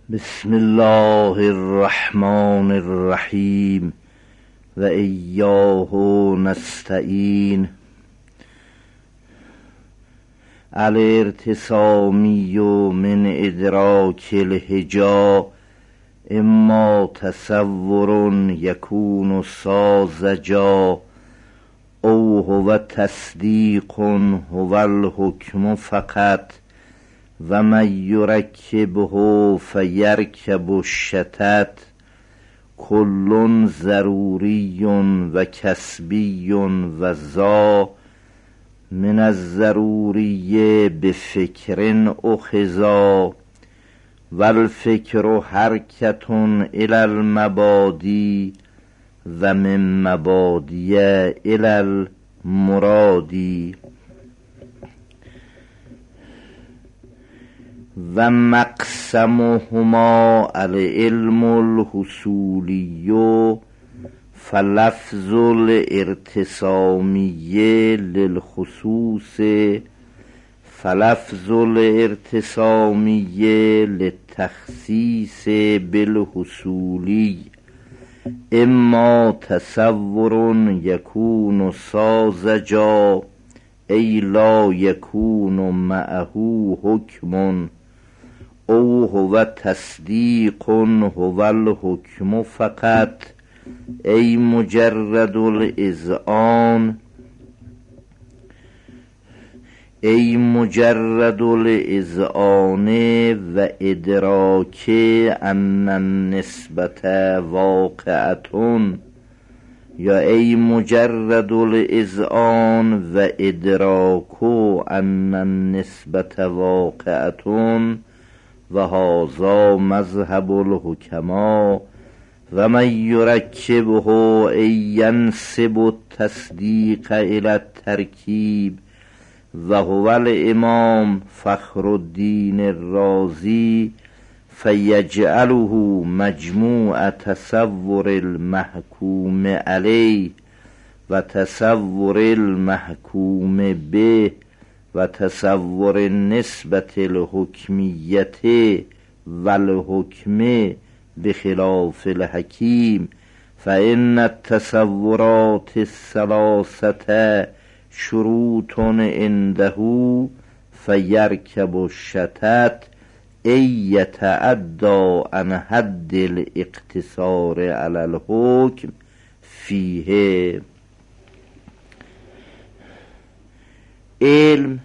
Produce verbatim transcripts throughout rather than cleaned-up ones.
بسم الله الرحمن الرحیم و ایاه نستعین. الارتسامی من ادراک الهجا اما تصور یکون ساذجا او هو تصدیق هو الحکم فقط و من یرکبه فیرکب الشتت کل ضروری و کسبی و ذا من الضروری بفکر اخذا و الفکر حرکت الی المبادی و من مبادی الی المرادی. و مقسمهما العلم الحصولی فلفظ الارتسامی للخصوص فلفظ الارتسامی للتخصیص بالحصولی اما تصور یکون ساذجا ای لا یکون معه حکم او هو تصدیق هو الحکم فقط ای مجرد الاذعان ای مجرد الاذعان و ادراک ان النسبت واقعتون یا ای مجرد الاذعان و ادراک ان النسبت واقعتون و هذا مذهب الحکما و من یرکبه ای ینسب التصدیق الی الترکیب و هو الامام فخر الدین الرازی فیجعله مجموع تصور المحکوم علیه و تصور المحکوم به و تصور نسبت الحکمیت و الحکم بخلاف الحکیم فإن التصورات الثلاثة شروط عنده فیرکب الشتت ای یتعدی عن حد الاقتصار علی الحکم فیه. علم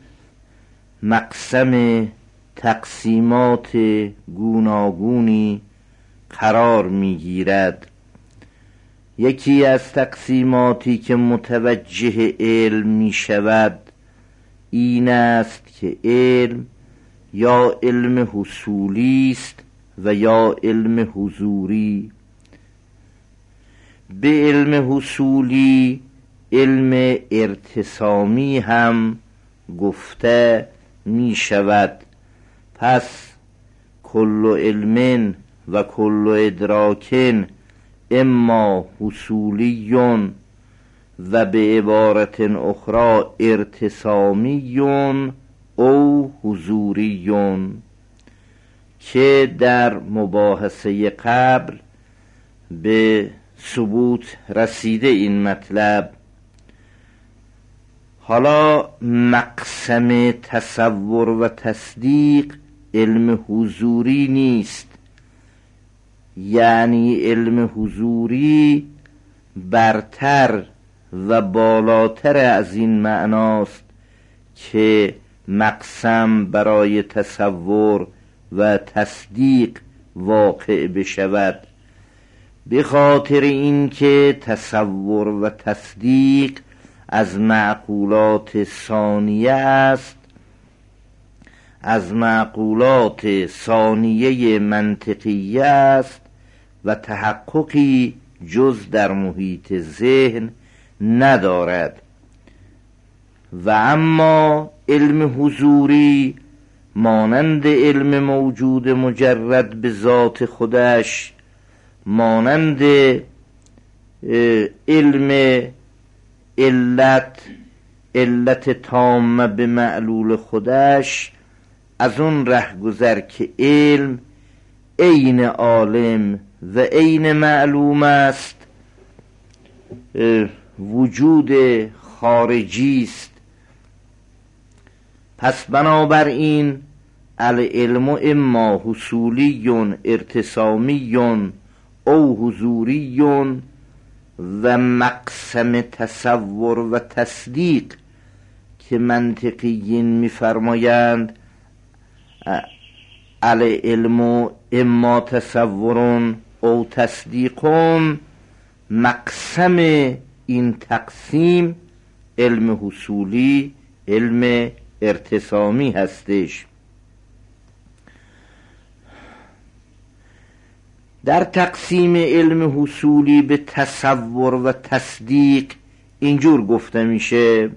مقسم تقسیمات گوناگونی قرار میگیرد. یکی از تقسیماتی که متوجه علم می شود این است که علم یا علم حصولی است و یا علم حضوری. به علم حصولی علم ارتسامی هم گفته می شود. پس کل علم و کل ادراکن اما حصولی و به عبارت اخرى ارتسامی او حضوری که در مباحثه قبل به ثبوت رسیده این مطلب. حالا مقسم تصور و تصدیق علم حضوری نیست، یعنی علم حضوری برتر و بالاتر از این معناست که مقسم برای تصور و تصدیق واقع بشود، به خاطر اینکه تصور و تصدیق از معقولات ثانیه است، از معقولات ثانیه منطقیه است و تحققی جز در محیط ذهن ندارد. و اما علم حضوری مانند علم موجود مجرد به ذات خودش، مانند علم علت علت تامه به معلول خودش، از اون ره گذر که علم عین عالم و عین معلوم است، وجود خارجی است. پس بنابراین العلم اما حصولی ارتسامی او حضوری و مقسم تصور و تصدیق که منطقیین می‌فرمایند العلم اما تصور او تصدیق، مقسم این تقسیم علم حصولی، علم ارتسامی هستش. در تقسیم علم حصولی به تصور و تصدیق اینجور گفته میشه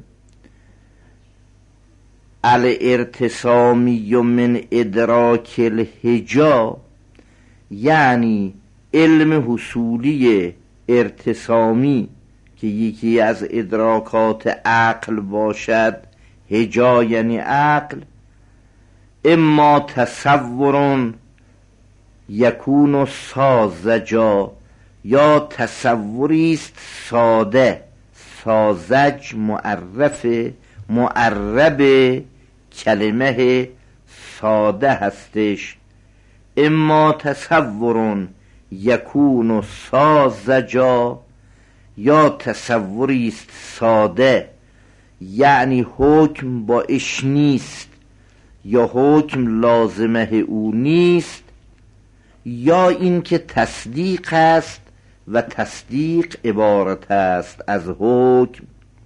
الارتسامی من ادراک الحجا، یعنی علم حصولی ارتسامی که یکی از ادراکات عقل باشد، حجا یعنی عقل، اما تصور یکون ساذجا، یا تصوری است ساده، ساذج معرف معرب کلمه ساده هستش. اما تصور یکون ساذجا، یا تصوری است ساده یعنی حکم با اش نیست، یا حکم لازمه او نیست، یا اینکه تصدیق است و تصدیق عبارت است از حکم.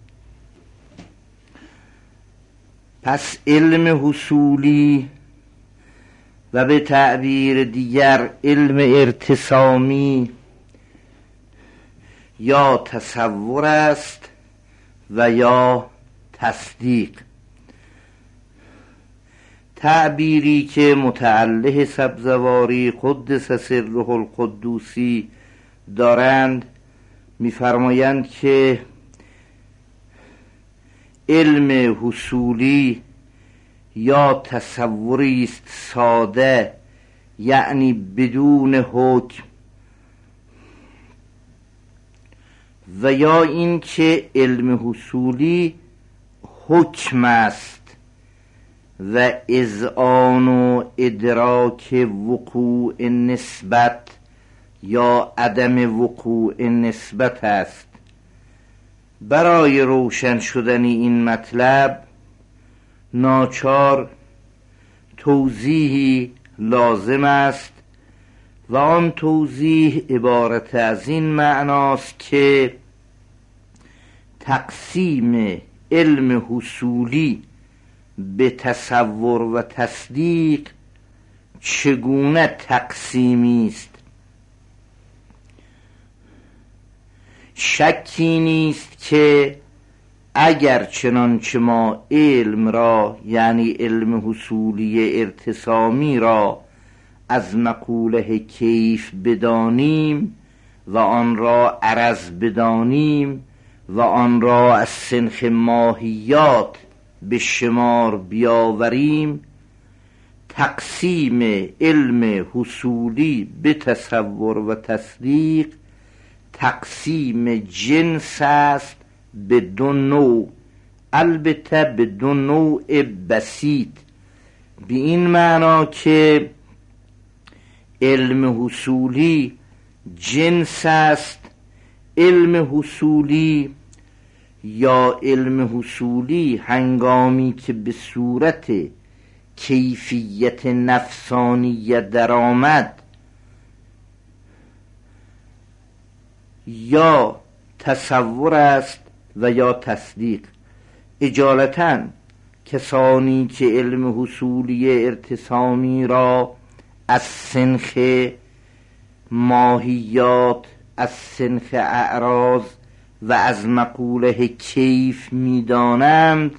پس علم حصولی و به تعبیر دیگر علم ارتسامی یا تصور است و یا تصدیق. تعبیری که متعله سبزواری قدس سره القدوسی دارند می‌فرمایند که علم حصولی یا تصوری است ساده یعنی بدون حکم، و یا این که علم حصولی حکم است و اذعان و ادراک وقوع نسبت یا عدم وقوع نسبت است. برای روشن شدن این مطلب ناچار توضیحی لازم است و آن توضیح عبارت از این معناست که تقسیم علم حصولی به تصور و تصدیق چگونه تقسیمی است. شکی نیست که اگر چنانچه ما علم را یعنی علم حصولی ارتسامی را از مقوله کیف بدانیم و آن را عرض بدانیم و آن را از سنخ ماهیات به شمار بیاوریم، تقسیم علم حصولی به تصور و تصدیق تقسیم جنس است به دو نوع، البته به دو نوع بسیط، به این معنا که علم حصولی جنس است. علم حصولی یا علم حصولی هنگامی که به صورت کیفیت نفسانیت درآمد یا تصور است و یا تصدیق. اجالتاً کسانی که علم حصولی ارتسامی را از سنخ ماهیات، از سنخ اعراض و از مقوله کیف می‌دانند،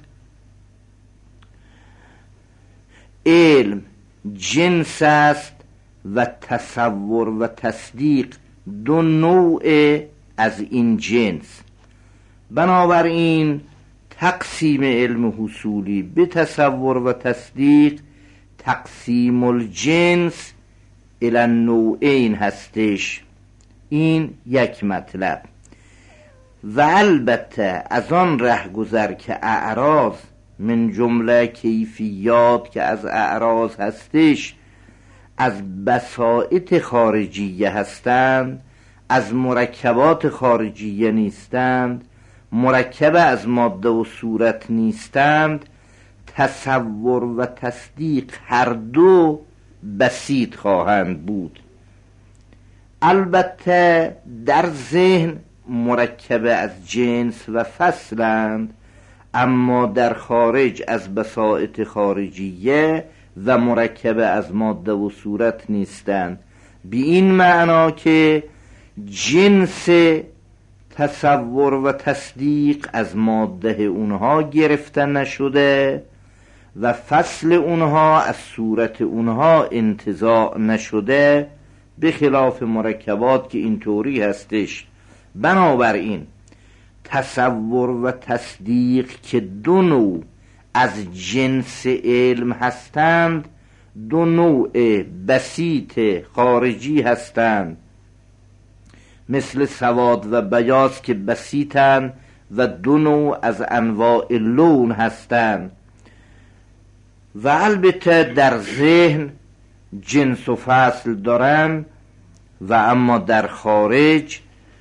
علم جنس است و تصور و تصدیق دو نوع از این جنس. بنابراین تقسیم علم حصولی به تصور و تصدیق تقسیم الجنس الی النوعین هستش. این یک مطلب. و البته از آن ره گذر که اعراض من جمله کیفیات که از اعراض هستش از بساطت خارجیه هستند، از مرکبات خارجیه نیستند، مرکب از ماده و صورت نیستند، تصور و تصدیق هر دو بسیط خواهند بود. البته در ذهن مرکب از جنس و فصلند، اما در خارج از بساطت خارجیه و مرکب از ماده و صورت نیستند. به این معنا که جنس تصور و تصدیق از ماده اونها گرفته نشده و فصل اونها از صورت اونها انتزاع نشده، به خلاف مرکبات که اینطوری هستش. بنابراین تصور و تصدیق که دو نوع از جنس علم هستند، دو نوع بسیط خارجی هستند، مثل سواد و بیاض که بسیطند و دو نوع از انواع لون هستند. و البته در ذهن جنس و فصل دارن و اما در خارج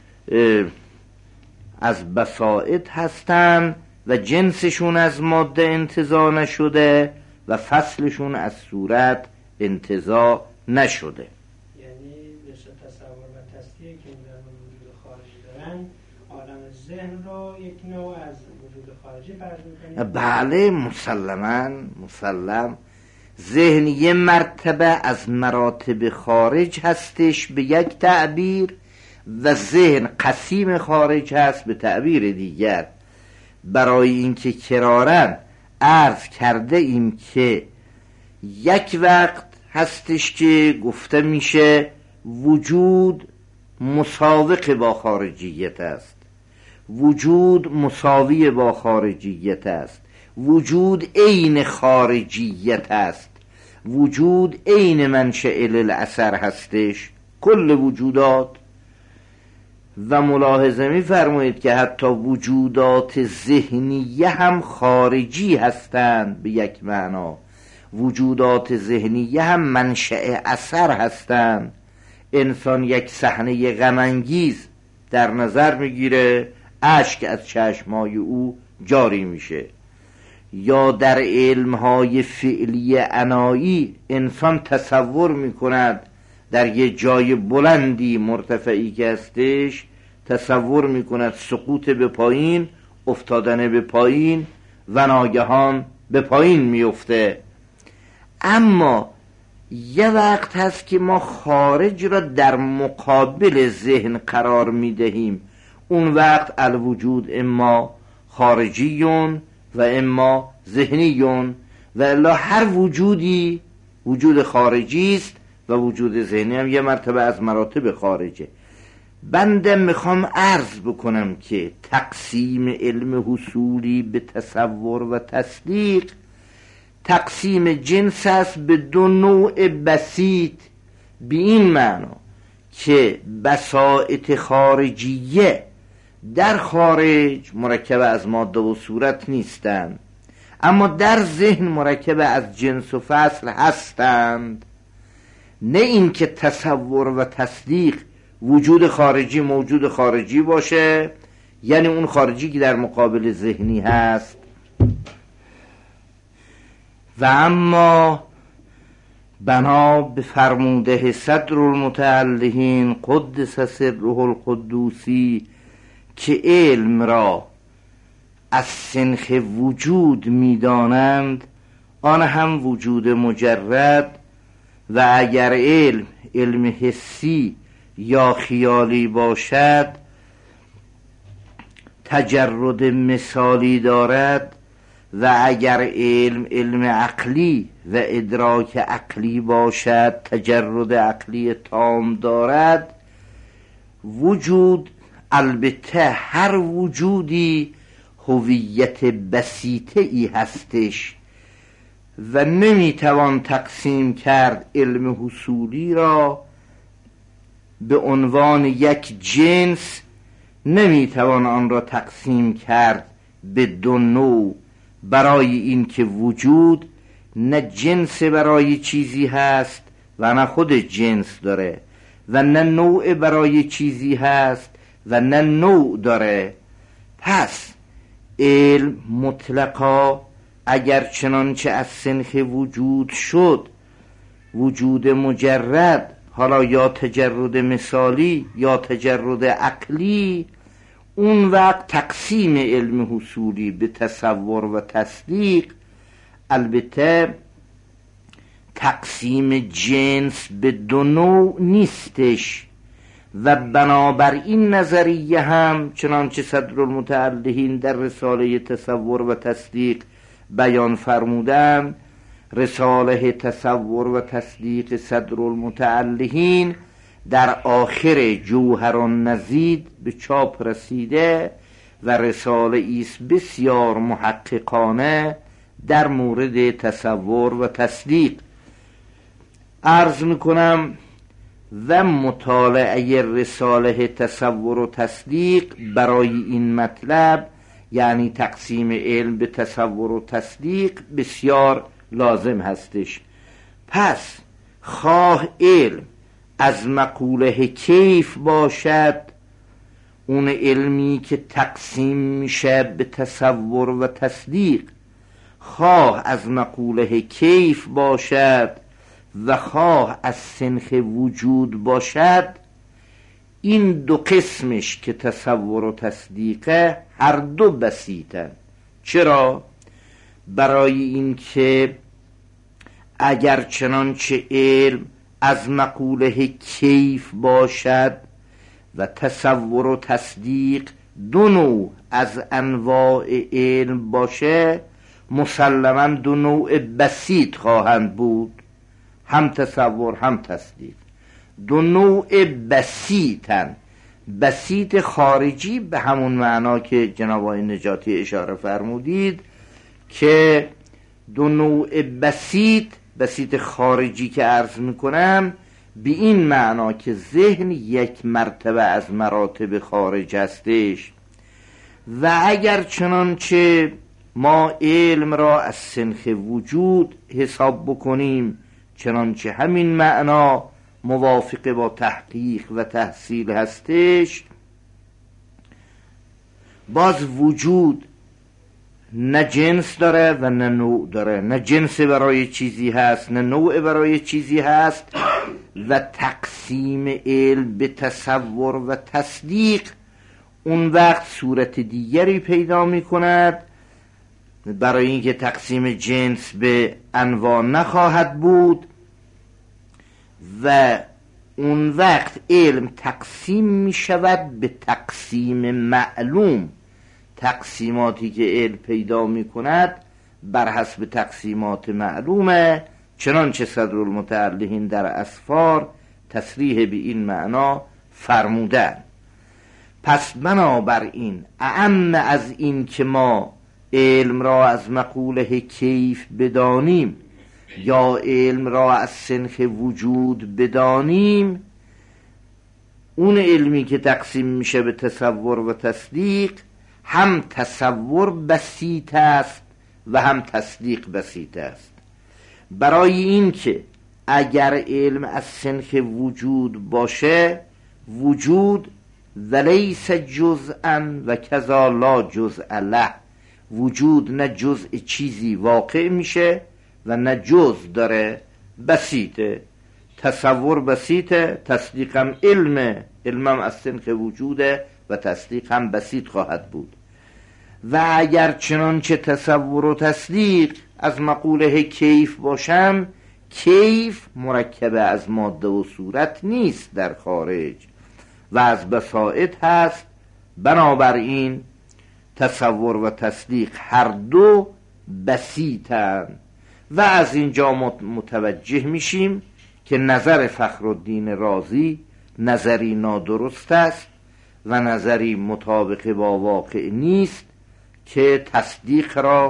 از بساطت هستن و جنسشون از ماده انتزاع نشده و فصلشون از صورت انتزاع نشده. یعنی به تصور و تصدیق که در وجود خارجی دارن، عالم ذهن رو یک نوع از وجود خارجی فرض می‌کنید؟ بله، مسلماً مسلم. ذهن یه مرتبه از مراتب خارج هستش به یک تعبیر، و ذهن قسیم خارج هست به تعبیر دیگر. برای اینکه کرارن عرض کرده ایم که یک وقت هستش که گفته میشه وجود مساوق با خارجیت است، وجود مساوی با خارجیت است، وجود عین خارجیت است، وجود عین منشأ الاثر هستش، کل وجودات. و ملاحظه می فرمایید که حتی وجودات ذهنیه هم خارجی هستند به یک معنا. وجودات ذهنیه هم منشأ اثر هستند. انسان یک صحنه غم انگیز در نظر میگیره، اشک از چشمای او جاری میشه. یا در علمهای فعلی عنایی انسان تصور میکند در یه جای بلندی مرتفعی که هستش، تصور میکند سقوط به پایین، افتادن به پایین و ناگهان به پایین میفته. اما یه وقت هست که ما خارج را در مقابل ذهن قرار میدهیم. اون وقت الوجود اما خارجیون و اما ذهنیون، و الا هر وجودی وجود خارجی است و وجود ذهنی هم یه مرتبه از مراتب خارجه. بنده میخوام عرض بکنم که تقسیم علم حصولی به تصور و تصدیق تقسیم جنس است به دو نوع بسیط، به این معنا که بساطت خارجیه در خارج مرکب از ماده و صورت نیستند، اما در ذهن مرکب از جنس و فصل هستند. نه این که تصور و تصدیق وجود خارجی موجود خارجی باشه، یعنی اون خارجی که در مقابل ذهنی هست. و اما بنا به فرموده صدر المتعلقین قدس سره القدوسی که علم را از سنخ وجود می‌دانند، آن هم وجود مجرد، و اگر علم علم حسی یا خیالی باشد تجرد مثالی دارد، و اگر علم علم عقلی و ادراک عقلی باشد تجرد عقلی تام دارد. وجود البته هر وجودی هویت بسیطه ای هستش، و نمیتوان تقسیم کرد علم حصولی را به عنوان یک جنس، نمیتوان آن را تقسیم کرد به دو نوع، برای اینکه وجود نه جنس برای چیزی هست و نه خود جنس داره و نه نوع برای چیزی هست و نه نوع داره. پس علم مطلقا اگر چنانچه از سنخ وجود شد، وجود مجرد، حالا یا تجرد مثالی یا تجرد عقلی، اون وقت تقسیم علم حصولی به تصور و تصدیق، البته تقسیم جنس به دو نوع نیستش و بنابراین نظریه هم چنانچه صدرالمتعلهین در رساله تصور و تصدیق بیان فرمودند، رساله تصور و تصدیق صدرالمتعلهین در آخر جوهر النزید به چاپ رسیده و رساله ایست بسیار محققانه در مورد تصور و تصدیق. عرض میکنم و مطالعه رساله تصور و تصدیق برای این مطلب، یعنی تقسیم علم به تصور و تصدیق، بسیار لازم هستش. پس خواه علم از مقوله کیف باشد، اون علمی که تقسیم میشه به تصور و تصدیق، خواه از مقوله کیف باشد و خواه از سنخ وجود باشد، این دو قسمش که تصور و تصدیقه هر دو بسیطن. چرا؟ برای اینکه اگر چنانچه علم از مقوله کیف باشد و تصور و تصدیق دو نوع از انواع علم باشه، مسلما دو نوع بسیط خواهند بود، هم تصور هم تصدیق. دو نوع بسیطن، بسیط خارجی به همون معنا که جناب آقای نجاتی اشاره فرمودید که دو نوع بسیط، بسیط خارجی که عرض میکنم به این معنا که ذهن یک مرتبه از مراتب خارج هستش و اگر چنانچه ما علم را از سنخ وجود حساب بکنیم، چنانچه همین معنا موافق با تحقیق و تحصیل هستش، باز وجود نه جنس داره و نه نوع داره، نه جنس برای چیزی هست نه نوع برای چیزی هست و تقسیم علم به تصور و تصدیق اون وقت صورت دیگری پیدا می کند، برای اینکه تقسیم جنس به انواع نخواهد بود و اون وقت علم تقسیم می شود به تقسیم معلوم. تقسیماتی که علم پیدا می کند بر حسب تقسیمات معلومه، چنانچه صدرالمتعلهین در اسفار تصریح به این معنا فرمودن. پس بنابراین اعم از این که ما علم را از مقوله کیف بدانیم یا علم را از سنخ وجود بدانیم، اون علمی که تقسیم میشه به تصور و تصدیق، هم تصور بسیط است و هم تصدیق بسیط است. برای این که اگر علم از سنخ وجود باشه، وجود ولیس جزءا و کذا لا جزء له، وجود نه جزء چیزی واقع میشه و نه جزء داره، بسیطه. تصور بسیطه، تصدیق هم علمه، علمم از سنخ وجوده و تصدیق هم بسیط خواهد بود. و اگر چنانچه تصور و تصدیق از مقوله کیف باشم، کیف مرکب از ماده و صورت نیست در خارج و از بساط هست. بنابراین تصور و تصدیق هر دو بسیطن و از اینجا متوجه میشیم که نظر فخرالدین رازی نظری نادرست است و نظری مطابق با واقع نیست که تصدیق را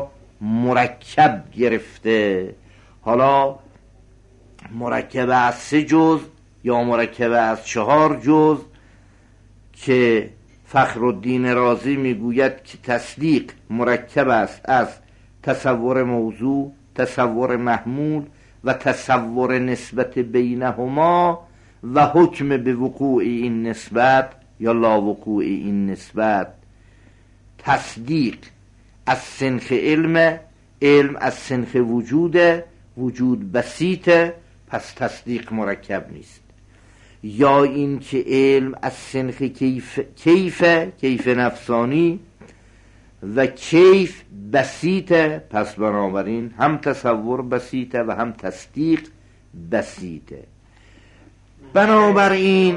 مرکب گرفته. حالا مرکب از سه جز یا مرکب از چهار جز که فخرالدین رازی میگوید که تصدیق مرکب است از تصور موضوع، تصور محمول و تصور نسبت بینهما و حکم به وقوع این نسبت یا لا وقوع این نسبت. تصدیق از سنخ علم، علم از سنخ وجوده، وجود بسیطه، پس تصدیق مرکب نیست. یا این که علم از سنخ کیف، کیف کیف نفسانی و کیف بسیطه، پس بنابراین هم تصور بسیطه و هم تصدیق بسیطه. بنابراین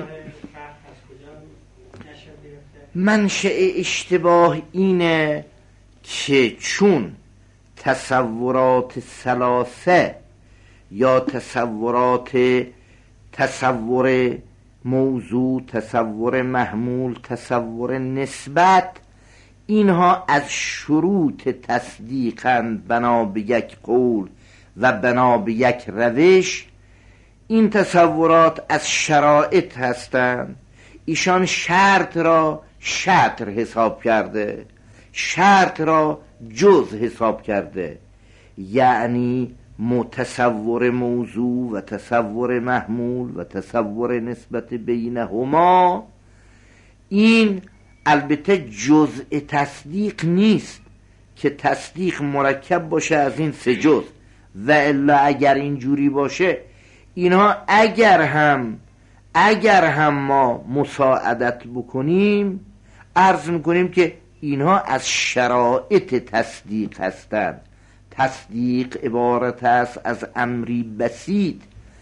منشأ اشتباه اینه که چون تصورات ثلاثه یا تصورات تصور موضوع، تصور محمول، تصور نسبت، اینها از شروط تصدیقند بنا به یک قول و بنا به یک روش. این تصورات از شرایط هستند. ایشان شرط را شطر حساب کرده، شرط را جز حساب کرده، یعنی متصور موضوع و تصور محمول و تصور نسبت بینهما. این البته جزء تصدیق نیست که تصدیق مرکب باشه از این سه جز، و الا اگر اینجوری باشه اینها اگر هم اگر هم ما مساعدت بکنیم عرض میکنیم که اینها از شرایط تصدیق هستند. تصدیق عبارت است از امری بسیط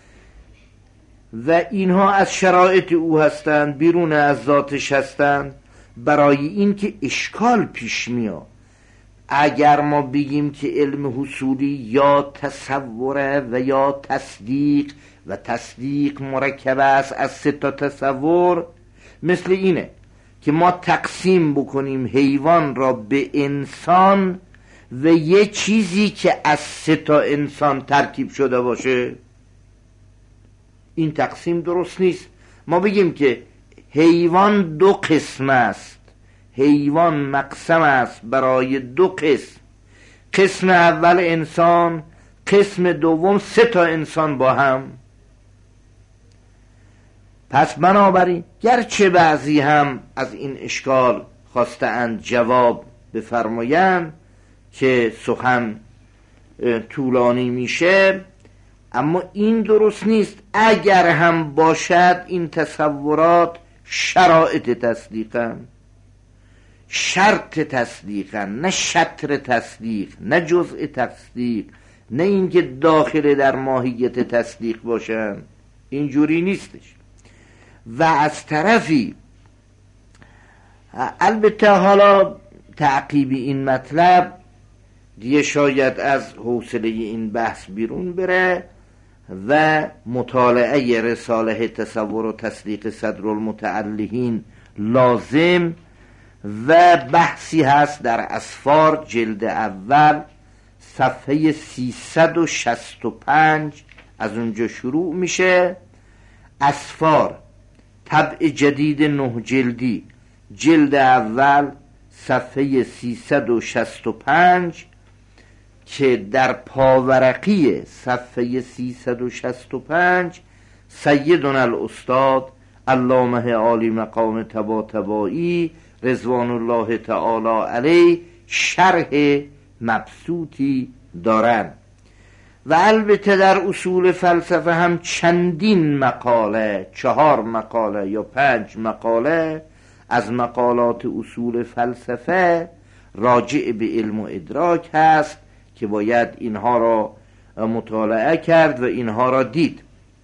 و اینها از شرایط او هستند، بیرون از ذاتش هستند. برای این که اشکال پیش میاد اگر ما بگیم که علم حصولی یا تصوره و یا تصدیق و تصدیق مرکب است از سه تا تصور، مثل اینه که ما تقسیم بکنیم حیوان را به انسان و یه چیزی که از سه تا انسان ترکیب شده باشه. این تقسیم درست نیست. ما بگیم که حیوان دو قسم است، حیوان مقسم است برای دو قسم، قسم اول انسان، قسم دوم سه تا انسان با هم. پس بنابراین گرچه بعضی هم از این اشکال خواستند جواب بفرمایند که سخن طولانی میشه، اما این درست نیست. اگر هم باشد این تصورات شرایط تصدیقن، شرط تصدیقن، نه شطر تصدیق، نه جزء تصدیق، نه اینکه داخل در ماهیت تصدیق باشن. اینجوری نیستش. و از طرفی البته حالا تعقیب این مطلب دیگه شاید از حوصله این بحث بیرون بره و مطالعه رساله تصور و تصدیق صدرالمتعلهین لازم و بحثی هست در اسفار جلد اول صفحه سیصد و شصت و پنج، از اونجا شروع میشه. اسفار طبع جدید نه جلدی جلد اول صفحه سیصد و شصت و پنج که در پاورقی صفحه سیصد و شصت و پنج سیدنا الاستاد علامه عالی مقام طباطبایی رضوان الله تعالی علیه شرح مبسوطی دارن. و البته در اصول فلسفه هم چندین مقاله، چهار مقاله یا پنج مقاله از مقالات اصول فلسفه راجع به علم و ادراک هست که باید اینها را مطالعه کرد و اینها را دید.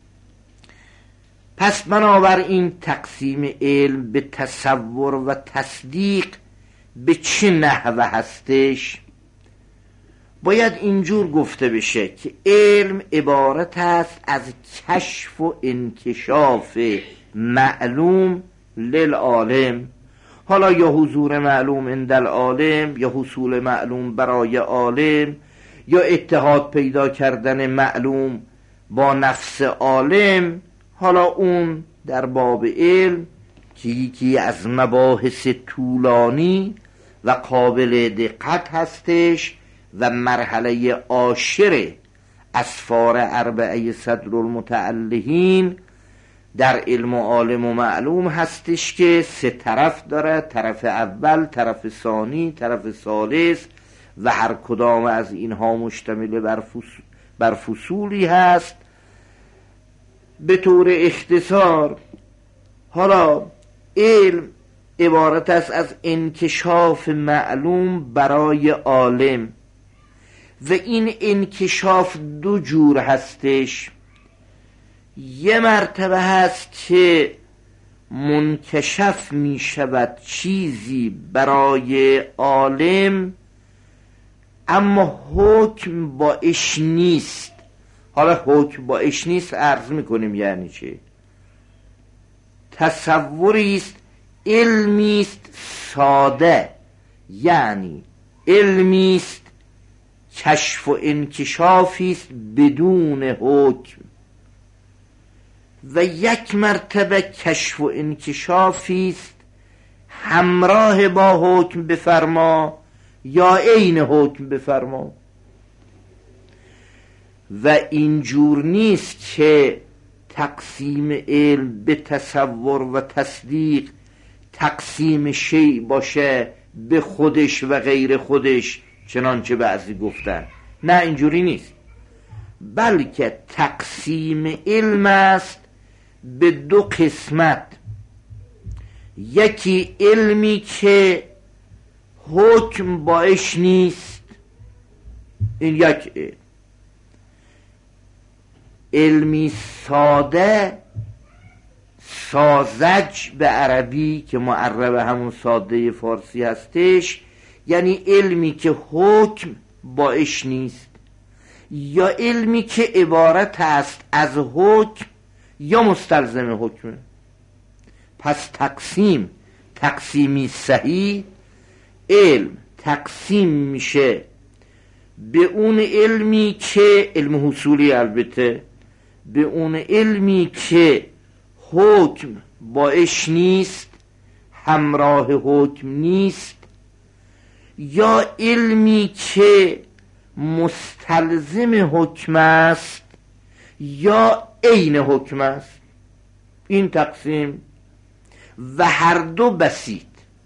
پس بنابراین تقسیم علم به تصور و تصدیق به چه نحوه هستش؟ باید اینجور گفته بشه که علم عبارت است از کشف و انکشاف معلوم للعالم. حالا یا حضور معلوم عند العالم، یا حصول معلوم برای عالم، یا اتحاد پیدا کردن معلوم با نفس عالم. حالا اون در باب علم که یکی از مباحث طولانی و قابل دقت هستش و مرحله عاشر اسفار اربعه صدر المتعلهین در علم و عالم و معلوم هستش که سه طرف داره: طرف اول، طرف ثانی، طرف ثالث، و هر کدام از اینها مشتمل بر, فصول بر فصولی هست. به طور اختصار حالا علم عبارت است از انکشاف معلوم برای عالم، و این انکشاف دو جور هستش. یه مرتبه هست که منکشف می شود چیزی برای عالم اما حکم باش نیست. حالا حکم باش نیست عرض میکنیم یعنی چه؟ تصوری است، علمی است ساده، یعنی علمی است کشف و انکشافی است بدون حکم، و یک مرتبه کشف و انکشافی است همراه با حکم بفرما یا عین حکم بفرما. و اینجور نیست که تقسیم علم به تصور و تصدیق تقسیم شیء باشه به خودش و غیر خودش چنانچه بعضی گفتن. نه، اینجوری نیست، بلکه تقسیم علم است به دو قسمت. یکی علمی که حکم باش نیست، این یک علم. علمی ساده، ساذج به عربی که معرب همون ساده فارسی هستش، یعنی علمی که حکم باش نیست، یا علمی که عبارت است از حکم یا مستلزم حکمه. پس تقسیم تقسیمی صحیح، علم تقسیم میشه به اون علمی که علم حصولی، البته به اون علمی که حکم باش نیست، همراه حکم نیست، یا علمی که مستلزم حکم است یا عین حکم است. این تقسیم و هر دو بسیط،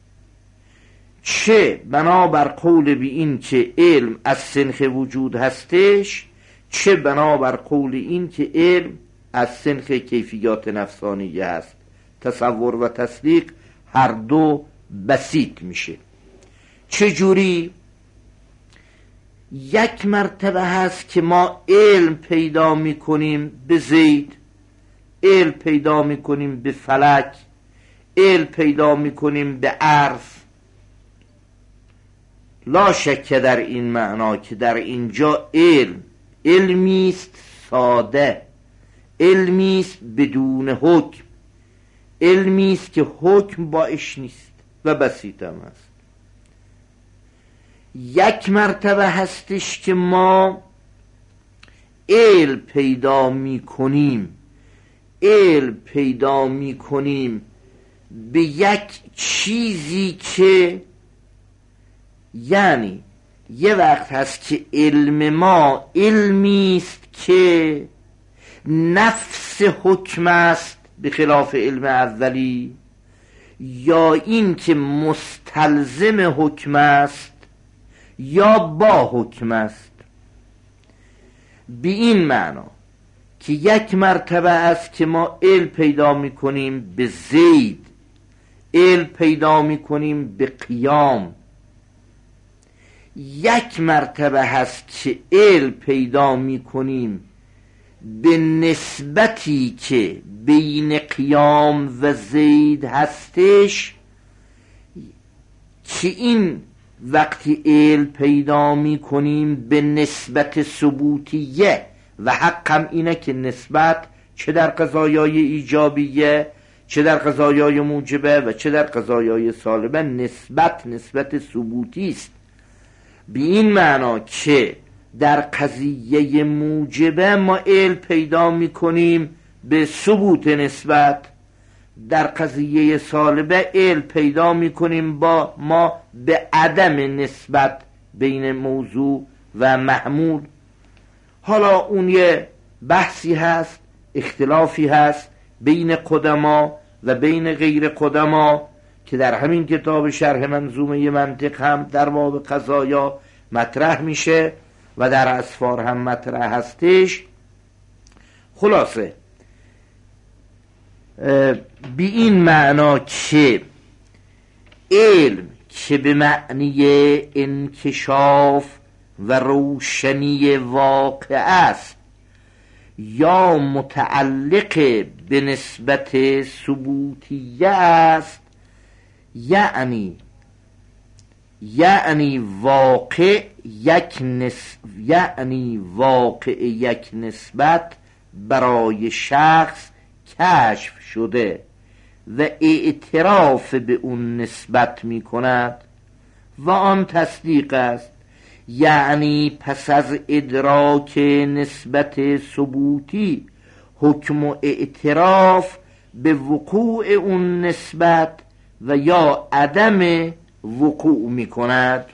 چه بنابر قول بی این که علم از سنخ وجود هستش، چه بنابر قول این که علم از سنخ کیفیات نفسانیه هست. تصور و تصدیق هر دو بسیط میشه. چجوری؟ یک مرتبه هست که ما علم پیدا میکنیم به زید، علم پیدا میکنیم به فلک، علم پیدا میکنیم به عرض. لا شک در این معنا که در اینجا علم علمی است ساده، علمی است بدون حکم، علمی است که حکم باش نیست و بسیط هم است. یک مرتبه هستش که ما علم پیدا می کنیم علم پیدا می کنیم به یک چیزی که، یعنی یه وقت هست که علم ما علمی است که نفس حکم است به خلاف علم اولی، یا این که مستلزم حکم است یا با حکم است. به این معنا که یک مرتبه است که ما علم پیدا می کنیم به زید، علم پیدا می کنیم به قیام. یک مرتبه هست که علم پیدا می کنیم به نسبتی که بین قیام و زید هستش، که این وقتی علم پیدا می کنیم به نسبت ثبوتیه، و حقم اینه که نسبت چه در قضایای ایجابیه چه در قضایای موجبه و چه در قضایای سالبه نسبت نسبت ثبوتی است، به این معنا که در قضیه موجبه ما علم پیدا میکنیم به ثبوت نسبت، در قضیه سالبه علم پیدا میکنیم با ما به عدم نسبت بین موضوع و محمول. حالا اون یه بحثی هست، اختلافی هست بین قدما و بین غیر قدما که در همین کتاب شرح منظومه منطق هم در باب قضایا مطرح میشه و در اسفار هم مطرح هستش. خلاصه بی این معنا که علم که به معنی انکشاف و روشنی واقع است یا متعلق به نسبت ثبوتیه است، یعنی یعنی واقع یک نس... یعنی واقع یک نسبت برای شخص کشف شده و اعتراف به اون نسبت می کند و آن تصدیق است. یعنی پس از ادراک نسبت ثبوتی حکم و اعتراف به وقوع اون نسبت و یا عدم وقوع می کند.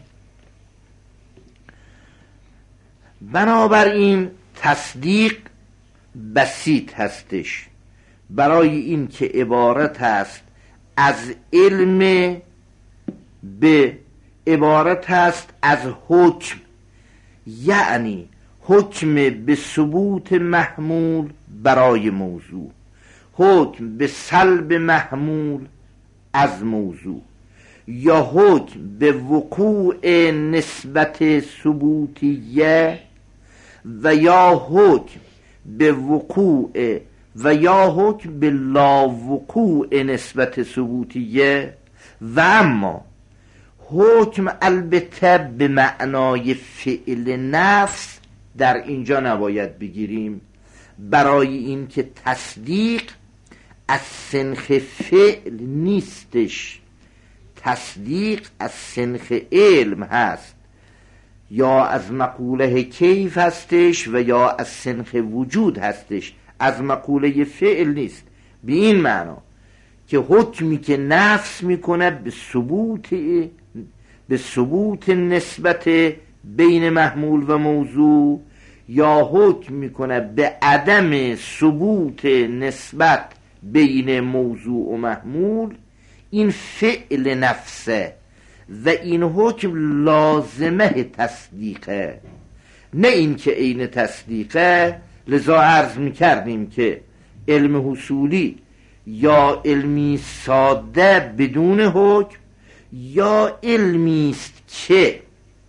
بنابراین تصدیق بسیط هستش، برای این که عبارت است از علم به عبارت است از حکم، یعنی حکم به ثبوت محمول برای موضوع، حکم به سلب محمول از موضوع، یا حکم به وقوع نسبت ثبوتیه و یا حکم به وقوع و یا حکم به لا وقوع نسبت ثبوتیه. و اما حکم البته به معنای فعل نفس در اینجا نباید بگیریم، برای این که تصدیق از سنخ فعل نیستش، تصدیق از سنخ علم هست، یا از مقوله کیف هستش و یا از سنخ وجود هستش، از مقوله فعل نیست. به این معنا که حکمی که نفس میکنه به ثبوت به ثبوت نسبت بین محمول و موضوع، یا حکم میکنه به عدم ثبوت نسبت بین موضوع و محمول، این فعل نفسه و این حکم لازمه تصدیقه، نه این که عین تصدیقه. لذا عرض میکردیم که علم حصولی یا علمی ساده بدون حکم، یا علمی است که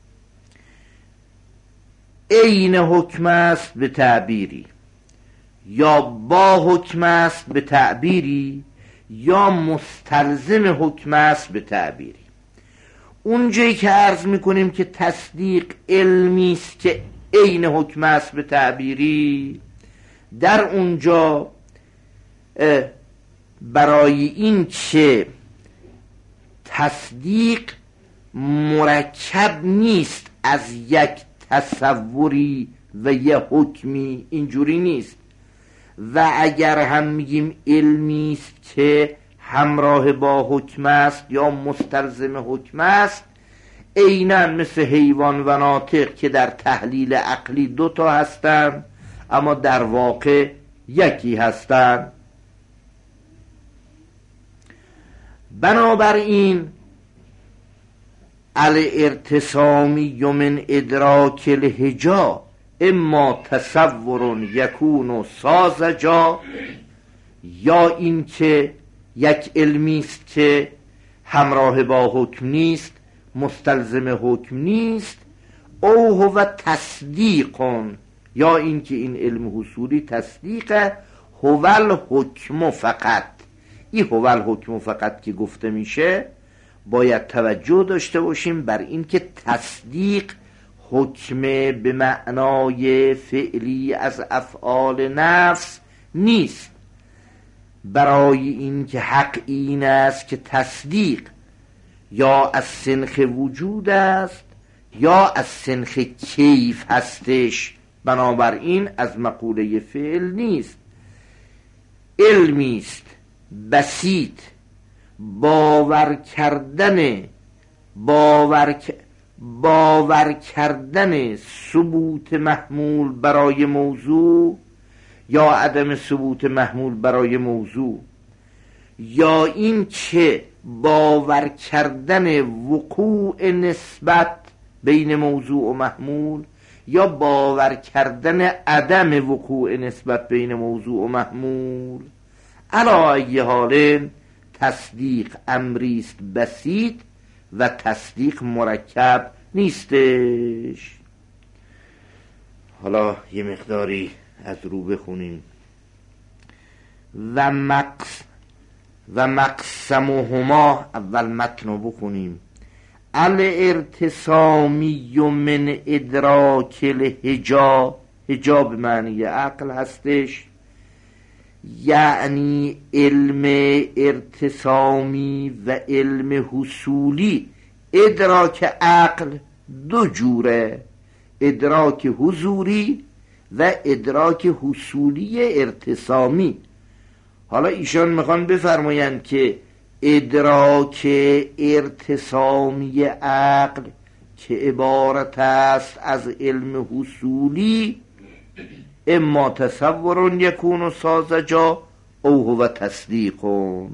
عین حکم است به تعبیری، یا با حکم است به تعبیری، یا مستلزم حکم است به تعبیری. اونجایی که عرض میکنیم که تصدیق علمی است که عین حکم است به تعبیری، در اونجا برای این که تصدیق مرکب نیست از یک تصوری و یک حکمی، اینجوری نیست. و اگر هم میگیم علمی است که همراه با حکم است یا مستلزم حکم است، عیناً مثل حیوان و ناطق که در تحلیل عقلی دو تا هستند اما در واقع یکی هستند. بنابراین الارتسامی من ادراک الهجا اما تصور یکون ساذجا، یا این که یک علمی است که همراه با حکم نیست، مستلزم حکم نیست، او هو تصدیقون، یا این که این علم حصولی تصدیقه، هو الحکم فقط. این هو الحکم فقط که گفته میشه باید توجه داشته باشیم بر این که تصدیق حکم به معنای فعلی از افعال نفس نیست. برای این که حق این است که تصدیق یا از سنخ وجود است یا از سنخ کیف هستش، بنابراین از مقوله فعل نیست. علمی است بسیط، باور کردن باور باور کردن ثبوت محمول برای موضوع یا عدم ثبوت محمول برای موضوع، یا این که باور کردن وقوع نسبت بین موضوع و محمول یا باور کردن عدم وقوع نسبت بین موضوع و محمول. علی ای حال تصدیق امری است بسیط و تصدیق مرکب نیستش. حالا یه مقداری از رو بخونیم. و مقص و مقسمهما، اول متن بخونیم. الارتسامی من ادراک الحجا، حجا به معنی عقل هستش، یعنی علم ارتسامی و علم حصولی. ادراک عقل دو جوره، ادراک حضوری و ادراک حصولی ارتسامی. حالا ایشان میخوان بفرمایند که ادراک ارتسامی عقل که عبارت است از علم حصولی، اما تصور یکون ساذجا او هو تصدیق.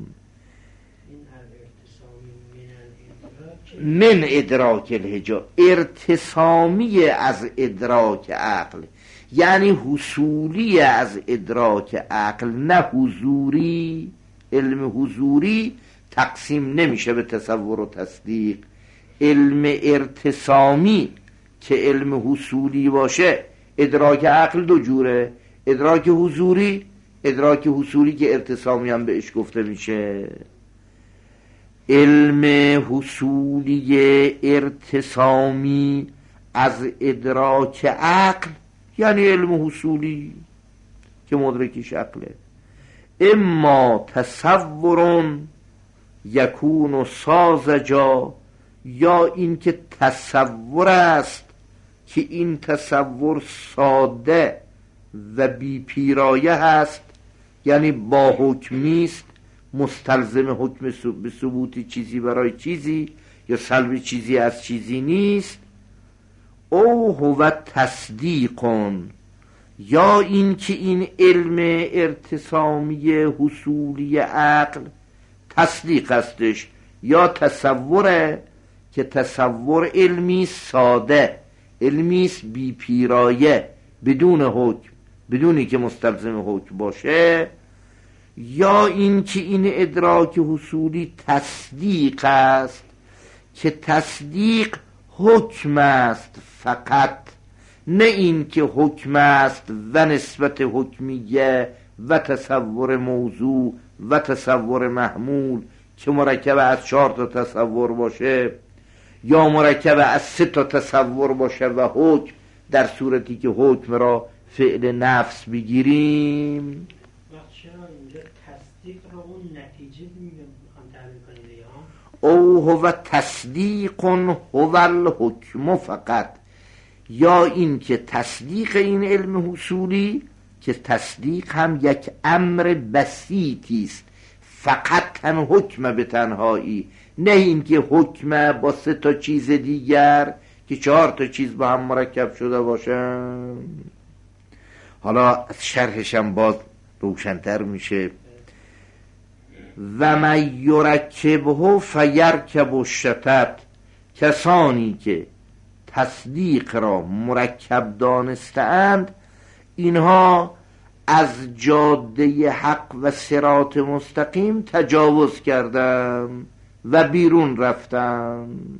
من ادراک الحجا، ارتسامی از ادراک عقل، یعنی حصولی از ادراک عقل، نه حضوری. علم حضوری تقسیم نمیشه به تصور و تصدیق. علم ارتسامی که علم حصولی باشه، ادراک عقل دو جوره، ادراک حضوری، ادراک حصولی که ارتسامی هم بهش گفته میشه. علم حصولی ارتسامی از ادراک عقل یعنی علم حصولی که مدرکش عقله. اما تصورون یکون ساذجا، یا این که تصور است که این تصور ساده و بی پیرایه هست، یعنی با حکمی است، مستلزم حکم به ثبوت چیزی برای چیزی یا سلب چیزی از چیزی نیست. او هو تصدیقون، یا این که این علم ارتسامی حصولی عقل تصدیق هستش، یا تصوره که تصور علمی ساده، علمی بی پیرایه، بدون حکم، بدونی که مستلزم حکم باشه، یا این که این ادراک حصولی تصدیق است که تصدیق حکم است فقط، نه این که حکم است و نسبت حکمیه و تصور موضوع و تصور محمول که مرکب از چهار تا تصور باشه یا مرکب از سه تا تصور باشه و حکم، در صورتی که حکم را فعل نفس بگیریم. تصدیق رو اون نتیجه میخوام تعبیر کنید ها. او هو تصدیق هو الحکم فقط، یا این که تصدیق این علم حصولی که تصدیق هم یک امر بسیطی است، فقط هم حکم به تنهایی، نه این که حکم با سه تا چیز دیگر که چهار تا چیز با هم مرکب شده باشن. حالا از شرحش هم باز روشن‌تر میشه. و من یرکبه فیرکب الشتت، کسانی که تصدیق را مرکب دانستند اینها از جاده حق و صراط مستقیم تجاوز کردند و بیرون رفتند.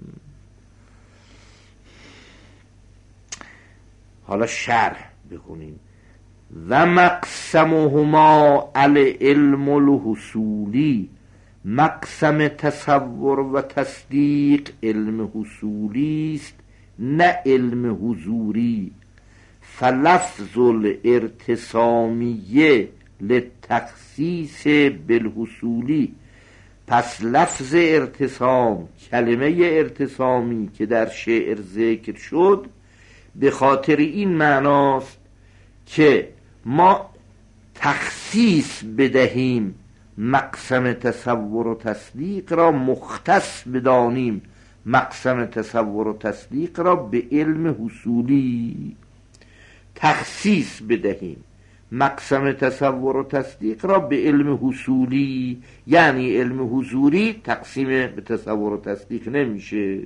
حالا شرح بخونیم. و مقسمهما العلم الحصولی، مقسم تصور و تصدیق علم حصولی است نه علم حضوری. فلفظ الارتسامیه لتخصیص بالحصولی. پس لفظ ارتسام، کلمه ارتسامی که در شعر ذکر شد، به خاطر این معناست که ما تخصیص بدهیم مقسم تصور و تصدیق را، مختص بدانیم مقسم تصور و تصدیق را به علم حصولی. تخصیص بدهیم مقسم تصور و تصدیق را به علم حصولی، یعنی علم حضوری تقسیم به تصور و تصدیق نمیشه.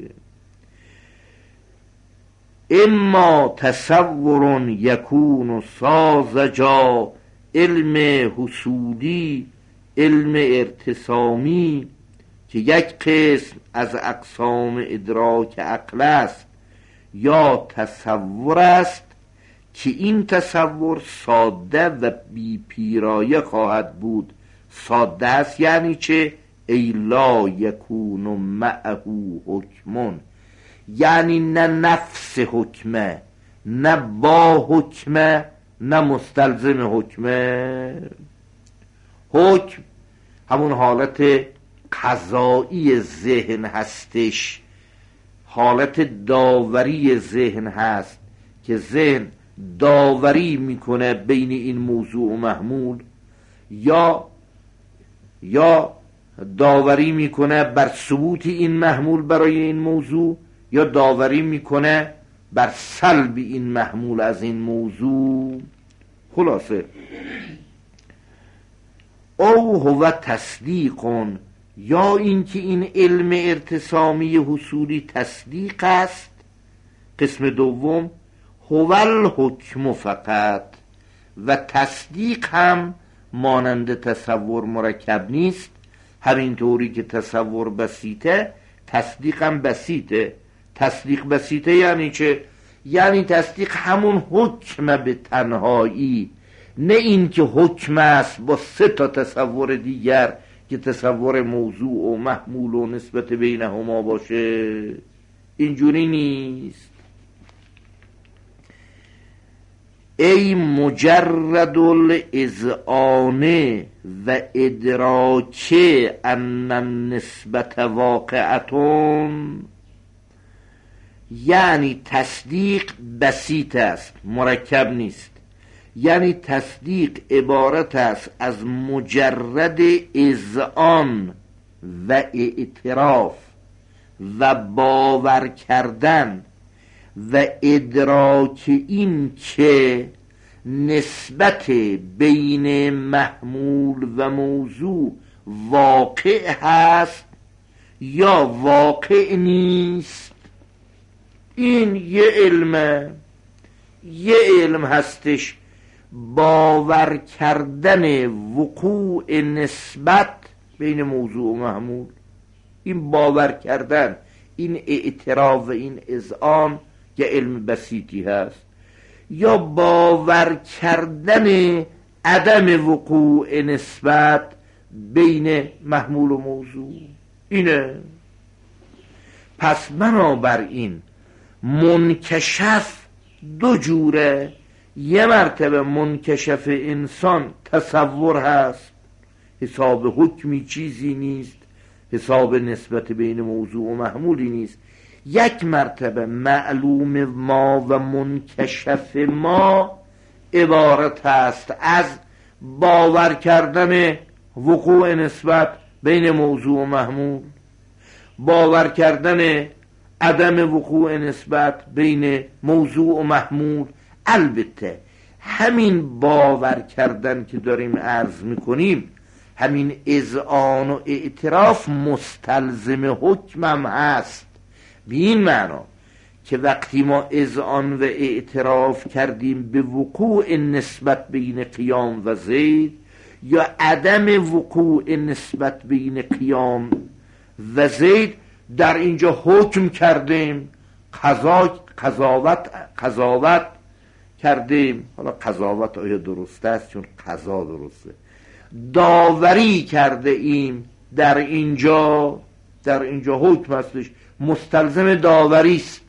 اما تصور یکون ساذجا، علم حصولی، علم ارتسامی که یک قسم از اقسام ادراک عقل است، یا تصور است که این تصور ساده و بی پیرایه خواهد بود. ساده است یعنی چه؟ ای لا یکون معه حکمون، یعنی نه نفس حکمه، نه با حکمه، نه مستلزم حکمه. حکم همون حالت قضایی ذهن هستش، حالت داوری ذهن هست که ذهن داوری میکنه بین این موضوع و محمول، یا یا داوری میکنه بر ثبوت این محمول برای این موضوع، یا داوری میکنه بر سلب این محمول از این موضوع. خلاصه او هو تصدیقون، یا اینکه این علم ارتسامی حصولی تصدیق است. قسم دوم هو الحکم فقط، و تصدیق هم مانند تصور مرکب نیست. همینطوری که تصور بسیطه، تصدیق هم بسیطه. تصدیق بسیطه یعنی چه؟ یعنی تصدیق همون حکم به تنهایی، نه این که حکم است با سه تا تصور دیگر که تصور موضوع و محمول و نسبت بینهما باشه. اینجوری نیست. ای مجرد الاذعان و ادراک ان النسبت واقعتون، یعنی تصدیق بسیط است، مرکب نیست. یعنی تصدیق عبارت است از مجرد اذعان و اعتراف و باور کردن و ادراک این که نسبت بین محمول و موضوع واقع هست یا واقع نیست. این یه علمه، یه علم هستش، باور کردن وقوع نسبت بین موضوع و محمول. این باور کردن، این اعتراف و این اذعان یه علم بسیطی هست. یا باور کردن عدم وقوع نسبت بین محمول و موضوع، اینه. پس بنابراین منکشف دو جوره. یه مرتبه منکشف انسان تصور هست، حساب حکمی چیزی نیست، حساب نسبت بین موضوع و محمولی نیست. یک مرتبه معلوم ما و منکشف ما عبارت است از باور کردن وقوع نسبت بین موضوع و محمول، باور کردن عدم وقوع نسبت بین موضوع و محمول. البته همین باور کردن که داریم عرض میکنیم، همین اذعان و اعتراف مستلزم حکمم هست، به این معنا که وقتی ما اذعان و اعتراف کردیم به وقوع نسبت بین قیام و زید، یا عدم وقوع نسبت بین قیام و زید، در اینجا حکم کردیم، قضا قضاوت قضاوت کردیم. حالا قضاوت آیا درست است؟ چون قضا درسته. داوری کرده ایم، در اینجا در اینجا حکم هستش، مستلزم داوری است.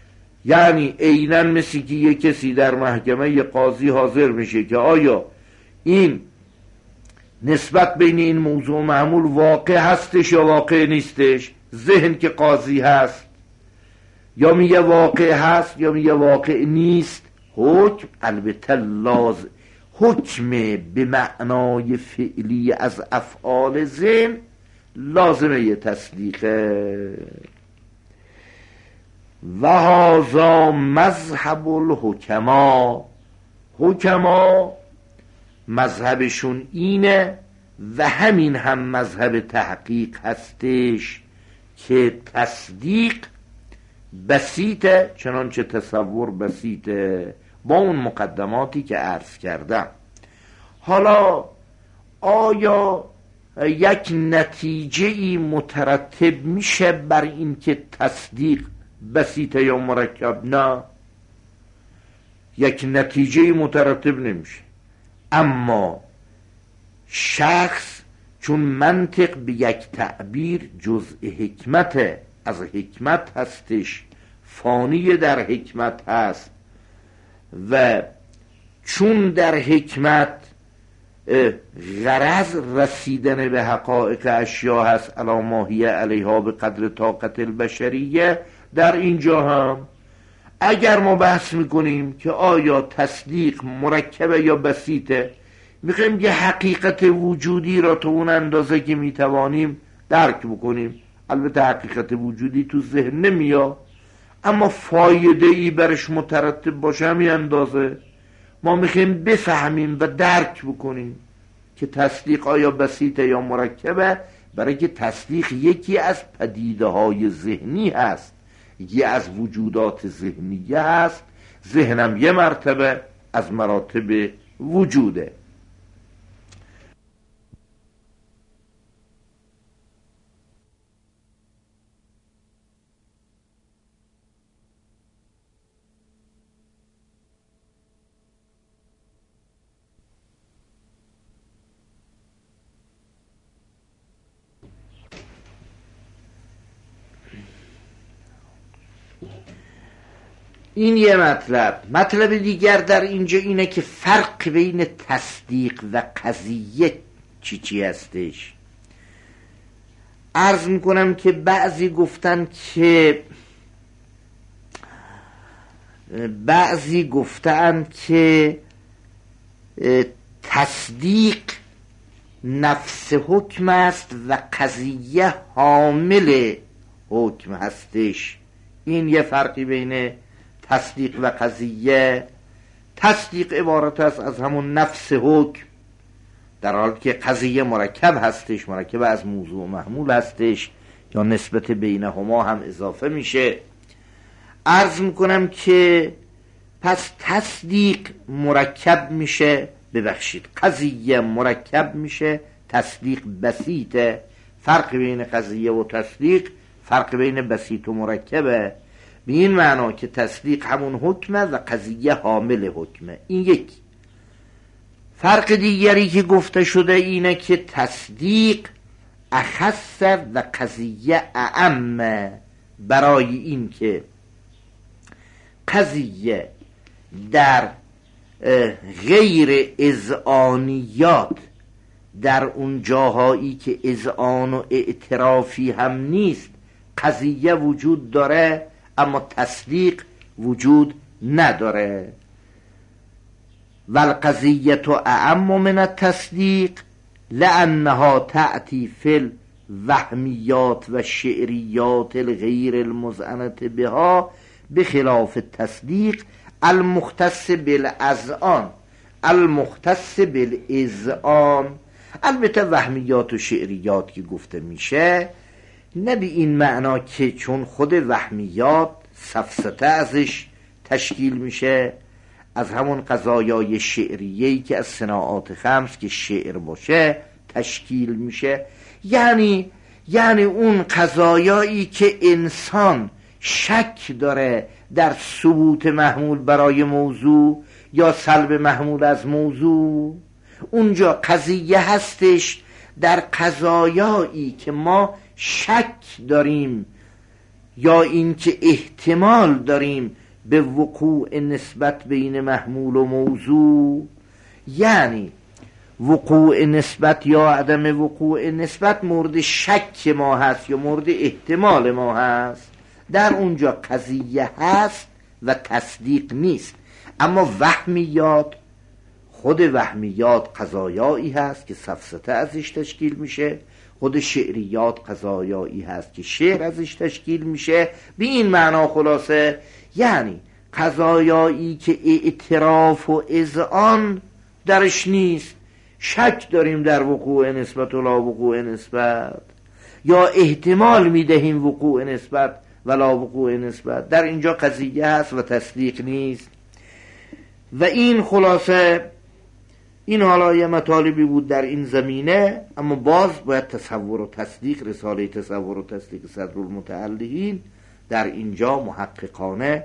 یعنی عیناً مثل که یک کسی در محکمه، یک قاضی حاضر میشه که آیا این نسبت بین این موضوع و محمول واقع هستش یا واقع نیستش؟ ذهن که قاضی هست یا میگه واقع هست یا میگه واقع نیست. حکم البته لازم، حکم به معنای فعلی از افعال ذهن لازمه یه تصدیقه. و هذا مذهب الحکما، حکما مذهبشون اینه و همین هم مذهب تحقیق هستش که تصدیق بسیطه، چنانچه تصور بسیطه، با اون مقدماتی که عرض کردم. حالا آیا یک نتیجه ای مترتب میشه بر این که تصدیق بسیطه یا مرکب؟ نه، یک نتیجه ای مترتب نمیشه. اما شخص چون منطق به یک تعبیر جزء حکمت، از حکمت هستش، فانی در حکمت هست و چون در حکمت غرض رسیدن به حقایق اشیا هست علی ما هی علیها به قدر طاقت البشریه، در اینجا هم اگر ما بحث میکنیم که آیا تصدیق مرکبه یا بسیطه، میخوایم یه حقیقت وجودی را تو اون اندازه که میتوانیم درک بکنیم. البته حقیقت وجودی تو ذهن نمیاد، اما فایده ای برش مترتب باشه همین اندازه. ما میخوایم بفهمیم و درک بکنیم که تصدیق آیا بسیطه یا مرکبه، برای که تصدیق یکی از پدیده های ذهنی هست، یکی از وجودات ذهنیه هست. ذهنم یه مرتبه از مراتب وجوده. این یه مطلب. مطلب دیگر در اینجا اینه که فرق بین تصدیق و قضیه چی چی هستش. عرض میکنم که بعضی گفتن که بعضی گفتن که تصدیق نفس حکم است و قضیه حامل حکم هستش. این یه فرقی بین تصدیق و قضیه. تصدیق عبارت است از همون نفس حکم، در حالی که قضیه مرکب هستش، مرکب از موضوع محمول هستش یا نسبت بینهما هم اضافه میشه. عرض میکنم که پس تصدیق مرکب میشه، ببخشید قضیه مرکب میشه، تصدیق بسیطه. فرق بین قضیه و تصدیق فرق بین بسیط و مرکبه، به این معنا که تصدیق همون حکمه و قضیه حامل حکمه. این یک. فرق دیگری که گفته شده اینه که تصدیق اخص و قضیه اعم، برای این که قضیه در غیر اذعانیات، در اون جاهایی که اذعان و اعترافی هم نیست، قضیه وجود داره اما تصدیق وجود نداره. والقضیه اعم من التصدیق لانها تأتی فی الوهمیات و شعریات الغیر المذعنة بها بخلاف التصدیق المختص بالاذعان المختص بالاذعان. البته وهمیات و شعریات که گفته میشه نه به این معنا که چون خود وهمیات سفسطه ازش تشکیل میشه، از همون قضایای شعریه‌ای که از صناعات خمس که شعر باشه تشکیل میشه، یعنی یعنی اون قضایایی که انسان شک داره در ثبوت محمول برای موضوع یا سلب محمول از موضوع، اونجا قضیه هستش. در قضایایی که ما شک داریم یا اینکه احتمال داریم به وقوع نسبت بین محمول و موضوع، یعنی وقوع نسبت یا عدم وقوع نسبت مورد شک ما هست یا مورد احتمال ما هست. در اونجا قضیه هست و تصدیق نیست. اما وهمیات، خود وهمیات قضایایی هست که سفسطه ازش تشکیل میشه، خود شعریات قضایایی هست که شعر ازش تشکیل میشه. به این معنا خلاصه یعنی قضایایی که اعتراف و اذعان درش نیست، شک داریم در وقوع نسبت و لا وقوع نسبت، یا احتمال میدهیم وقوع نسبت و لا وقوع نسبت، در اینجا قضیه هست و تصدیق نیست. و این خلاصه این حالا یه مطالبی بود در این زمینه، اما باز باید تصور و تصدیق، رساله تصور و تصدیق صدرالمتعلقین در اینجا محققانه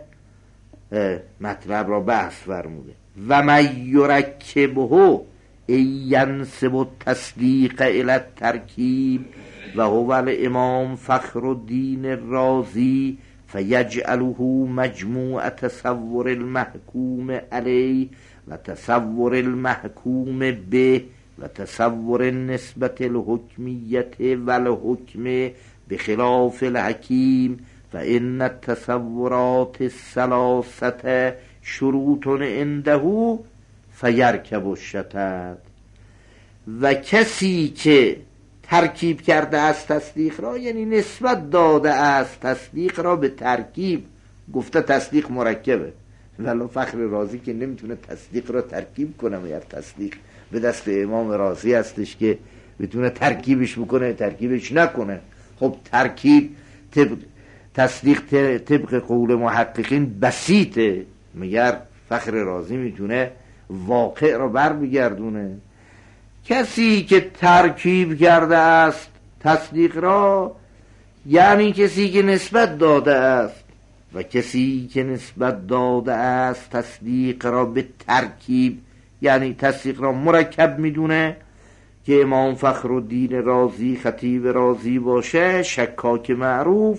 مطلب را بحث فرموده. و من یرکبه ینسب التصدیق الی الترکیب و هو الامام فخر الدین الرازی فیجعله مجموع تصور المحکوم علیه و تصور المحکوم به و تصور نسبت الحکمیت و الحکم بخلاف الحکیم فإن التصورات الثلاثة شروط عنده فیرکب الشتات. و کسی که ترکیب کرده از تصدیق را، یعنی نسبت داده از تصدیق را به ترکیب، گفته تصدیق مرکبه، ولی فخر رازی که نمیتونه تصدیق را ترکیب کنه، یا تصدیق به دست امام رازی هستش که بتونه ترکیبش بکنه ترکیبش نکنه. خب ترکیب طبق تصدیق طبق قول محققین بسیطه، مگر فخر رازی میتونه واقع را بر بگردونه؟ کسی که ترکیب کرده است تصدیق را یعنی کسی که نسبت داده است، و کسی که نسبت داده است تصدیق را به ترکیب یعنی تصدیق را مرکب میدونه که امام فخرالدین رازی خطیب رازی باشه، شکاک معروف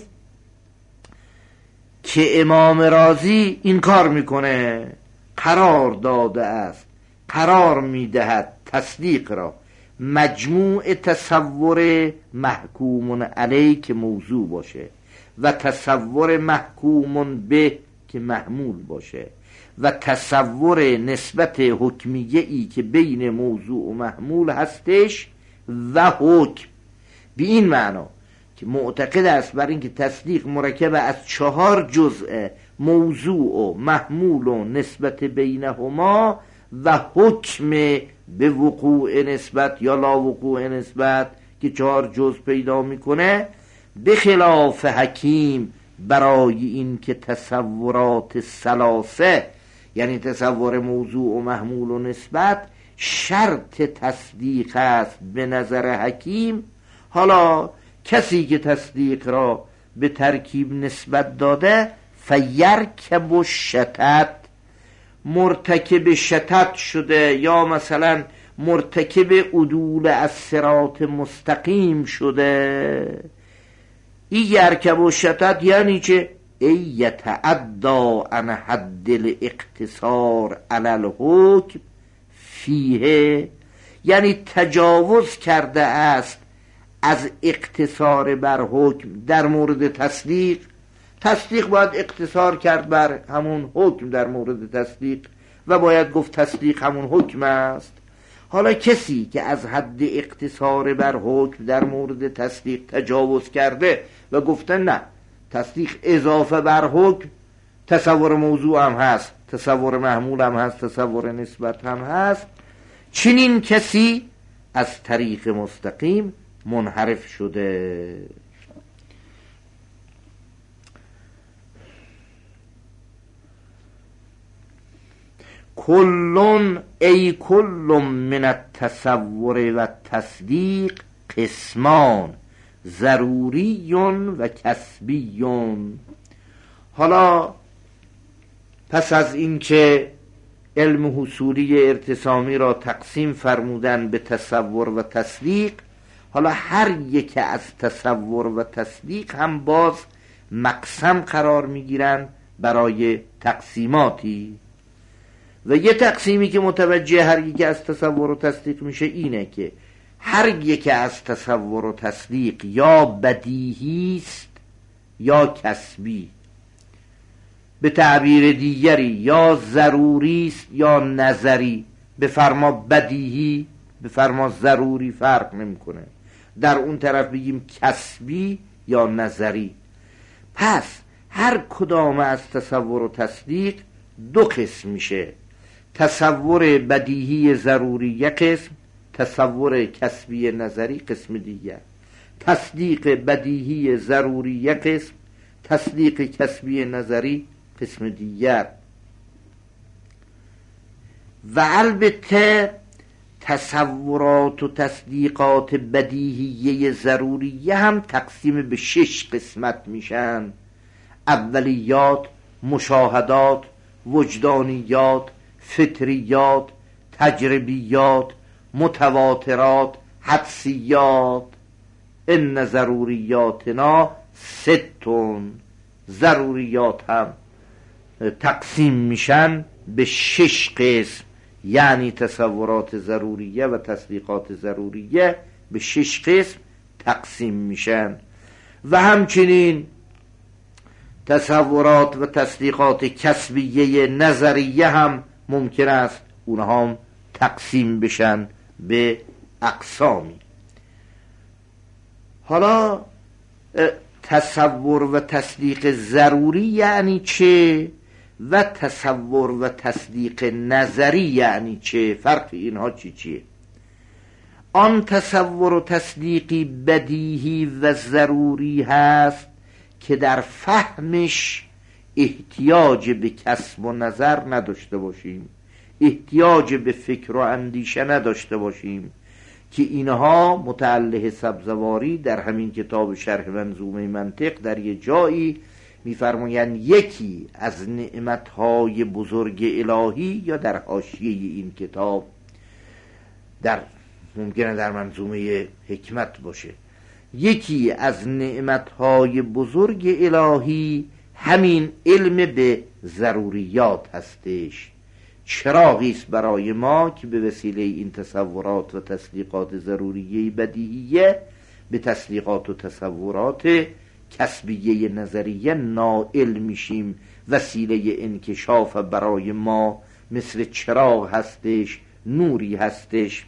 که امام رازی این کار میکنه، قرار داده است، قرار میدهد تصدیق را مجموع تصور محکوم علیه که موضوع باشه و تصور محکوم به که محمول باشه و تصور نسبت حکمیه ای که بین موضوع و محمول هستش و حکم. به این معنا که معتقد است بر اینکه تصدیق مرکب از چهار جزء موضوع و محمول و نسبت بینهما و حکم به وقوع نسبت یا لا وقوع نسبت که چهار جزء پیدا میکنه، به خلاف حکیم برای این که تصورات ثلاثه یعنی تصور موضوع و محمول و نسبت شرط تصدیق است به نظر حکیم. حالا کسی که تصدیق را به ترکیب نسبت داده فیرکب الشتات، مرتکب شتات شده یا مثلا مرتکب عدول از صراط مستقیم شده. این یرکب الشتات یعنی چه؟ ای یتعدی عن حد الاقتصار علی الحکم فیه، یعنی تجاوز کرده است از اقتصار بر حکم در مورد تصدیق. تصدیق باید اقتصار کرد بر همون حکم در مورد تصدیق و باید گفت تصدیق همون حکم است. حالا کسی که از حد اقتصار بر حکم در مورد تصدیق تجاوز کرده و گفته نه تصدیق اضافه بر حکم، تصور موضوع هم هست، تصور محمول هم هست، تصور نسبت هم هست، چنین کسی از طریق مستقیم منحرف شده. کلون ای کل من التصور و تصدیق قسمان ضروریون و کسبیون. حالا پس از اینکه علم حصولی ارتسامی را تقسیم فرمودن به تصور و تصدیق، حالا هر یک از تصور و تصدیق هم باز مقسم قرار میگیرن برای تقسیماتی. و یه تقسیمی که متوجه هر یک از تصور و تصدیق میشه اینه که هر یک از تصور و تصدیق یا بدیهی است یا کسبی، به تعبیر دیگری یا ضروری است یا نظری. به فرما بدیهی، به فرما ضروری فرق نمیکنه. در اون طرف بگیم کسبی یا نظری. پس هر کدام از تصور و تصدیق دو قسم میشه. تصور بدیهی ضروری یک قسم، تصور کسبی نظری قسم دیگر. تصدیق بدیهی ضروری یک قسم، تصدیق کسبی نظری قسم دیگر. و البته تصورات و تصدیقات بدیهیه ضروریه هم تقسیم به شش قسمت میشن: اولیات، مشاهدات، وجدانیات، فطریات، تجربیات، متواترات، حدسیات. ان ضروریاتنا ستون. ضروریات هم تقسیم میشن به شش قسم، یعنی تصورات ضروریه و تصدیقات ضروریه به شش قسم تقسیم میشن. و همچنین تصورات و تصدیقات کسبیه نظریه هم ممکن است اونها هم تقسیم بشن به اقسامی. حالا تصور و تصدیق ضروری یعنی چه و تصور و تصدیق نظری یعنی چه؟ فرق اینها چی چیه؟ آن تصور و تصدیقی بدیهی و ضروری هست که در فهمش احتیاج به کسب و نظر نداشته باشیم، احتیاج به فکر و اندیشه نداشته باشیم، که اینها متعلق سبزواری در همین کتاب شرح منظومه منطق در یه جایی می‌فرمایند یکی از نعمت‌های بزرگ الهی، یا در حاشیه این کتاب، در ممکنه در منظومه حکمت باشه، یکی از نعمت‌های بزرگ الهی همین علم به ضروریات هستش. چراغی است برای ما که به وسیله این تصورات و تصدیقات ضروریه بدیهیه به تصدیقات و تصورات کسبیه نظریه نائل میشیم. وسیله انکشاف برای ما مثل چراغ هستش، نوری هستش.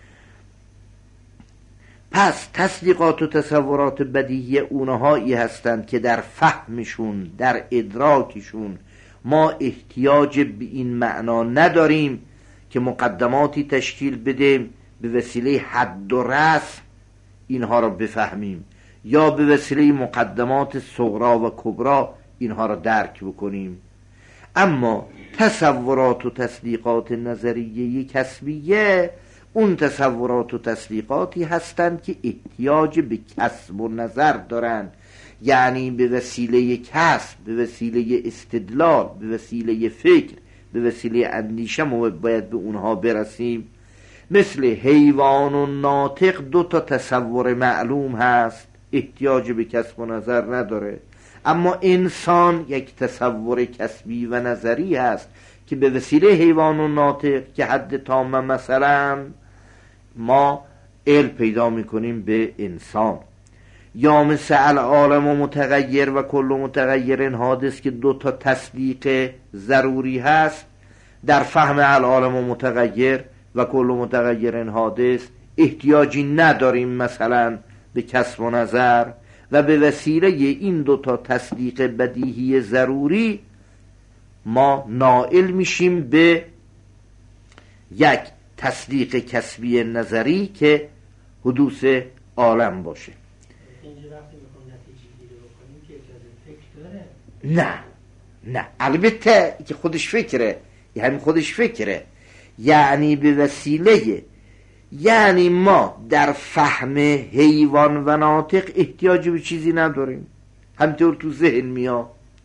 پس تصدیقات و تصورات بدیهی اونهایی هستند که در فهمشون، در ادراکشون ما احتیاج به این معنا نداریم که مقدماتی تشکیل بدیم به وسیله حد و رسم اینها را بفهمیم، یا به وسیله مقدمات صغرا و کبرا اینها را درک بکنیم. اما تصورات و تصدیقات نظریه کسبیه اون تصورات و تصدیقاتی هستند که احتیاج به کسب و نظر دارند، یعنی به وسیله کسب، به وسیله استدلال، به وسیله فکر، به وسیله اندیشه ما باید به اونها برسیم. مثل حیوان و ناطق دو تا تصور معلوم هست، احتیاج به کسب و نظر نداره. اما انسان یک تصور کسبی و نظری هست که به وسیله حیوان و ناطق که حد تام مثلا ما علم پیدا میکنیم به انسان. یا مثل العالم و متغیر و کل متغیر حادث که دو تا تصدیق ضروری هست. در فهم العالم و متغیر و کل متغیر حادث احتیاجی نداریم مثلا به کسب و نظر، و به وسیله این دو تا تصدیق بدیهی ضروری ما نائل میشیم به یک تصدیق کسبی نظری که حدوث عالم باشه. نه نه البته که خودش فکره، یعنی خودش فکره، یعنی به وسیله، یعنی ما در فهم حیوان و ناطق احتیاج به چیزی نداریم، همطور تو ذهن میاد.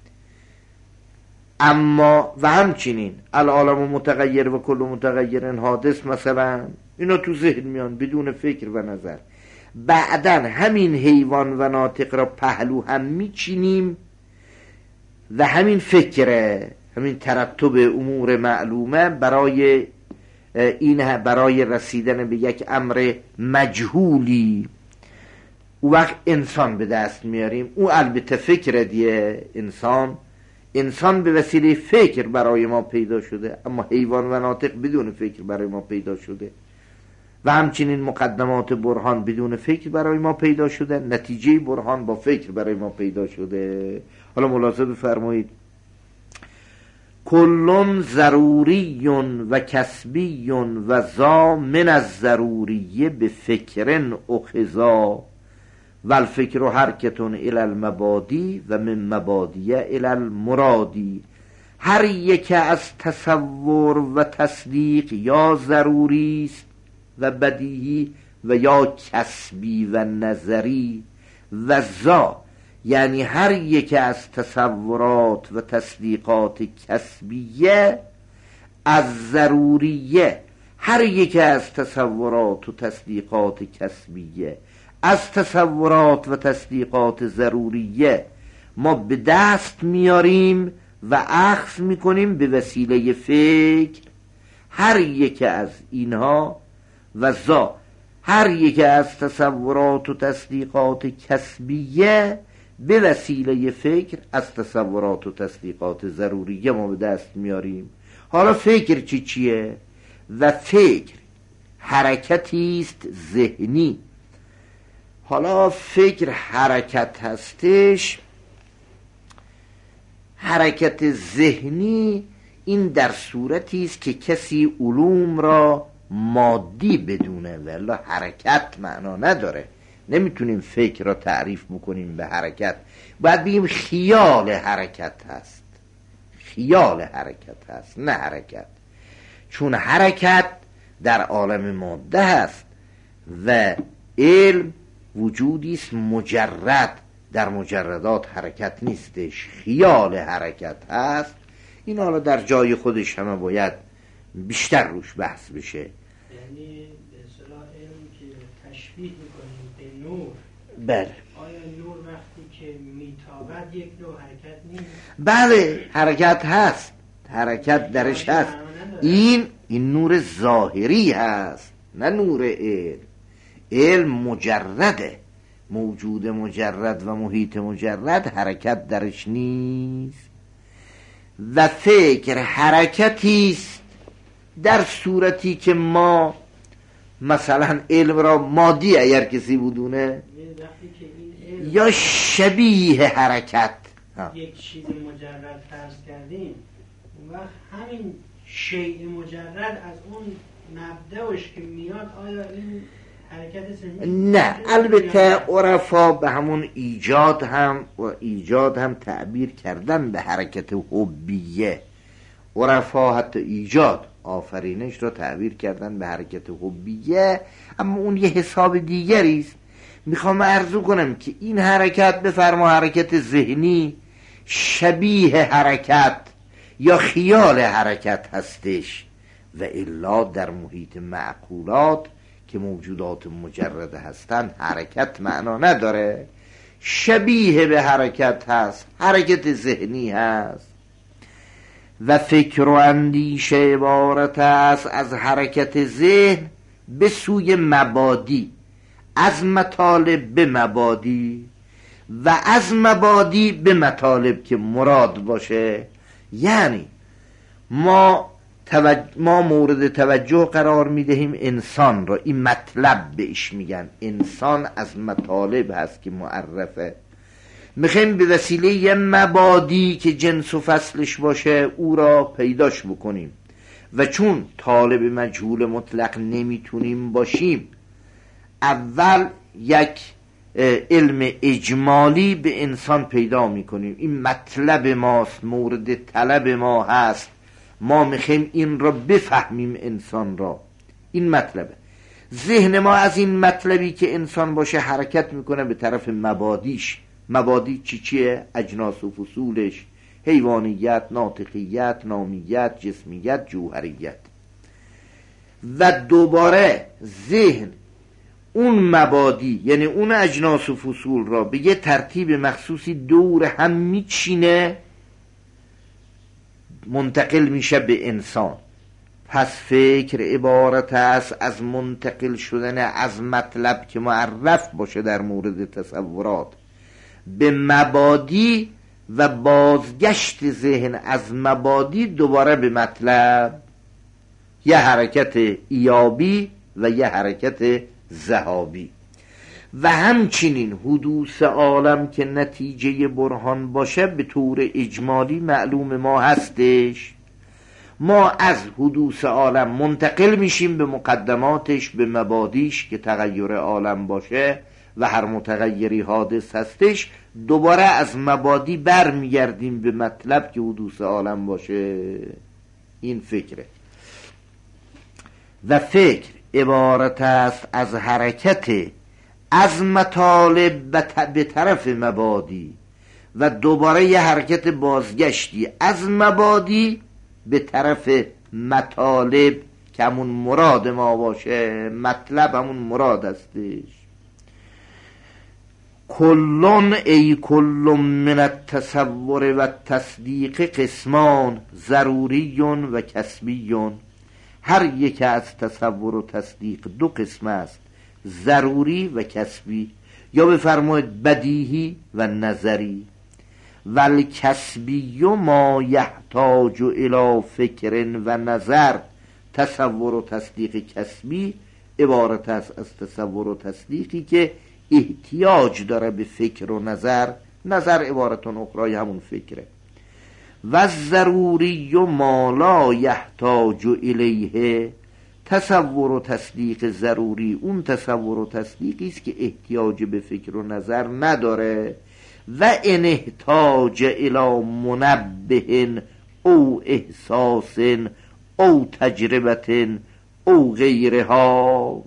اما و همچنین العالم متغیر و کل متغیر حادث مثلا اینا تو ذهن میان بدون فکر و نظر. بعدن همین حیوان و ناطق را پهلو هم میچینیم و همین فکره، همین ترتب امور معلومه برای این برای رسیدن به یک امر مجهولی، او وقت انسان به دست میاریم. او البته فکر دیه، انسان انسان به وسیله فکر برای ما پیدا شده، اما حیوان و ناطق بدون فکر برای ما پیدا شده و همچنین مقدمات برهان بدون فکر برای ما پیدا شده، نتیجه برهان با فکر برای ما پیدا شده. حالا ملاحظه بفرمایید، کلون ضروری و کسبی و ذا من الضروریه به فکرن اخذا و الفکر حرکتون الی المبادی و من مبادیه الی المرادی. هر یک از تصور و تصدیق یا ضروری است و بدیهی و یا کسبی و نظری، و ذا یعنی هر یک از تصورات و تصدیقات کسبیه از ضروریه، هر یک از تصورات و تصدیقات کسبیه از تصورات و تصدیقات ضروریه ما به دست میاریم و اخذ میکنیم به وسیله فکر. هر یک از اینها و ذا هر یک از تصورات و تصدیقات کسبیه به وسیله فکر از تصورات و تصدیقات ضروریه ما به دست میاریم. حالا فکر چی چیه؟ و فکر حرکتی است ذهنی. حالا فکر حرکت هستش، حرکت ذهنی این در صورتی است که کسی علوم را مادی بدونه، ولی حرکت معنا نداره. نمیتونیم فکر را تعریف بکنیم به حرکت، باید بگیم خیال حرکت هست، خیال حرکت هست نه حرکت، چون حرکت در عالم ماده هست و علم وجودی است مجرد، در مجردات حرکت نیستش، خیال حرکت هست. این حالا در جای خودش همه باید بیشتر روش بحث بشه. یعنی به اصطلاح علم که تشبیه میکنیم به نور، بله، آیا نور وقتی که میتابد یک نوع حرکت نیست؟ بله حرکت هست، حرکت درش هست. این این نور ظاهری هست نه نور علم. علم مجرده، موجود مجرد و محیط مجرد، حرکت درش نیست. و فکر حرکتی است در صورتی که ما مثلا علم را مادی اگر کسی بدونه یا شبیه حرکت یک چیز مجرد فرض کردیم، اون وقت همین شیء مجرد از اون مبدأش که میاد آیا این حرکت ذهنی؟ نه، البته عرفا به همون ایجاد هم و ایجاد هم تعبیر کردن به حرکت حبیه. عرفا حتی ایجاد آفرینش را تعبیر کردن به حرکت حبیه، اما اون یه حساب دیگری است. میخوام عرض کنم که این حرکت بفرما حرکت ذهنی شبیه حرکت یا خیال حرکت هستش، و الا در محیط معقولات که موجودات مجرده هستن حرکت معنا نداره، شبیه به حرکت هست، حرکت ذهنی هست. و فکر و اندیشه عبارت است از حرکت ذهن به سوی مبادی، از مطالب به مبادی و از مبادی به مطالب که مراد باشه. یعنی ما توجه ما مورد توجه قرار میدهیم انسان را، این مطلب بهش میگن، انسان از مطالب هست که معرفه، میخوایم به وسیله یه مبادی که جنس و فصلش باشه او را پیداش بکنیم، و چون طالب مجهول مطلق نمیتونیم باشیم، اول یک علم اجمالی به انسان پیدا میکنیم. این مطلب ماست، مورد طلب ما هست، ما میخوایم این را بفهمیم انسان را، این مطلبه. ذهن ما از این مطلبی که انسان باشه حرکت میکنه به طرف مبادیش. مبادی چی چیه؟ اجناس و فصولش، حیوانیت، ناطقیت، نامیت، جسمیت، جوهریت. و دوباره ذهن اون مبادی یعنی اون اجناس و فصول را به یه ترتیب مخصوصی دور هم میچینه، منتقل میشه به انسان. پس فکر عبارت است از منتقل شدن از مطلب که معرف باشه در مورد تصورات به مبادی و بازگشت ذهن از مبادی دوباره به مطلب، یه حرکت ایابی و یه حرکت ذهابی. و همچنین حدوث عالم که نتیجه برهان باشه به طور اجمالی معلوم ما هستش. ما از حدوث عالم منتقل میشیم به مقدماتش، به مبادیش که تغییر عالم باشه و هر متغیری حادث هستش. دوباره از مبادی بر میگردیم به مطلب که حدوث عالم باشه. این فکره. و فکر عبارت است از حرکت از مطالب به طرف مبادی و دوباره یه حرکت بازگشتی از مبادی به طرف مطالب که همون مراد ما باشه. مطلب همون مراد هستش. کلون ای کلون من التصور و تصدیق قسمان ضروریون و کسبیون. هر یک از تصور و تصدیق دو قسم است، ضروری و کسبی، یا بفرمایید بدیهی و نظری. والکسبی ما یحتاج الی فکر و نظر. تصور و تصدیق کسبی عبارت است از تصور و تصدیقی که احتیاج داره به فکر و نظر. نظر عبارتون اخرای همون فکره. و ضروری ما لا یحتاج الیه. تصور و تصدیق ضروری اون تصور و تصدیقی است که احتیاج به فکر و نظر نداره. و ان احتاج الی منبه او احساس او تجربه او غیرها.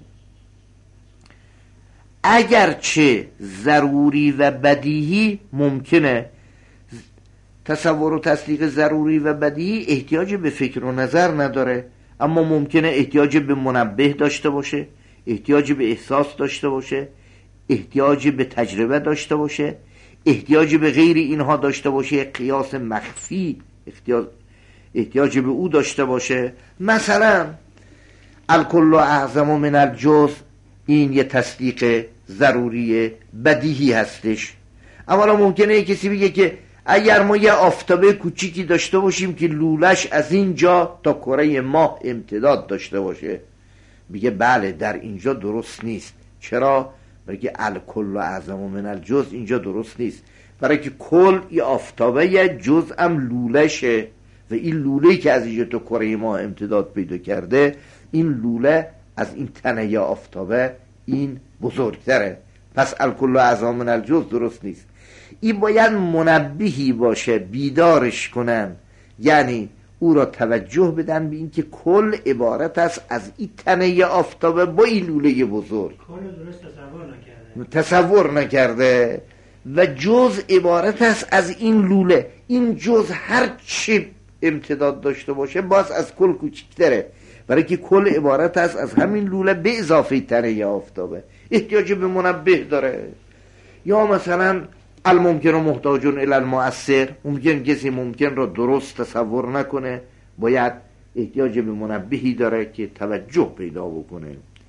اگرچه ضروری و بدیهی ممکنه، تصور و تصدیق ضروری و بدیهی احتیاج به فکر و نظر نداره، اما ممکنه احتیاج به منبه داشته باشه، احتیاج به احساس داشته باشه، احتیاج به تجربه داشته باشه، احتیاج به غیر اینها داشته باشه، قیاس مخفی احتیاج, احتیاج به او داشته باشه. مثلا الکل اعظم من الجزء، این یه تصدیق ضروری بدیهی هستش. اولا ممکنه کسی بگه که اگر ما یه آفتابه کوچیکی داشته باشیم که لولش از اینجا تا کره ماه امتداد داشته باشه، میگه بله در اینجا درست نیست. چرا؟ برای که الکل اعظم من الجزء اینجا درست نیست، برای که کل یه آفتابه یه جزء هم لولشه و این لوله که از اینجا تا کره ماه امتداد پیدا کرده، این لوله از این تنه یا آفتابه این بزرگتره، پس الکل اعظم من الجزء درست نیست. این باید منبهی باشه، بیدارش کنن، یعنی او را توجه بدن به این که کل عبارت است از این تنه آفتابه با این لوله بزرگ. کل درست تصور نکرده تصور نکرده و جز عبارت است از این لوله. این جز هر چی امتداد داشته باشه باز از کل کوچکتره، برای که کل عبارت است از همین لوله به اضافه تنه آفتابه. احتیاج به منبه داره. یا مثلا الممکن و محتاجون الی المؤثر، ممکن کسی ممکن را درست تصور نکنه، باید احتیاج به منبهی داره که توجه پیدا بکنه.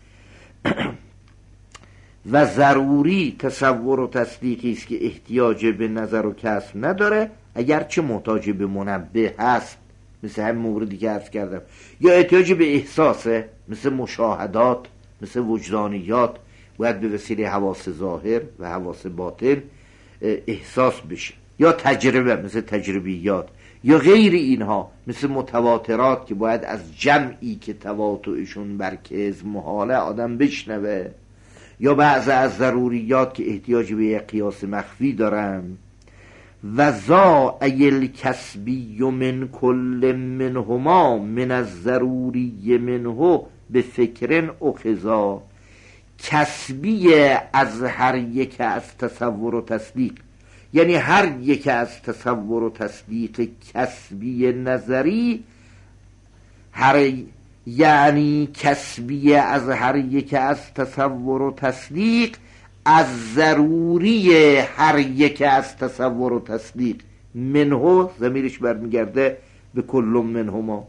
و ضروری تصور و تصدیقی است که احتیاج به نظر و کسب نداره، اگرچه محتاج به منبه هست، مثل همین موردی که عرض کردم. یا احتیاج به احساسه، مثل مشاهدات، مثل وجدانیات، باید به وسیله حواس ظاهر و حواس باطن احساس بشه. یا تجربه، مثل تجربیات. یا غیر اینها، مثل متواترات که باید از جمعی که تواترشون بر کذب محاله آدم بشنوه. یا بعض از ضروریات که احتیاج به یک قیاس مخفی دارن. و ذا ایل کسبی من کل منهما من الضروری منه به فکرن اخذا. کسبی از هر یک از تصور و تصدیق، یعنی هر یک از تصور و تصدیق کسبی نظری، هر یعنی کسبی از هر یک از تصور و تصدیق از ضروری هر یک از تصور و تصدیق. منه ضمیرش برمیگرده به کل منهما.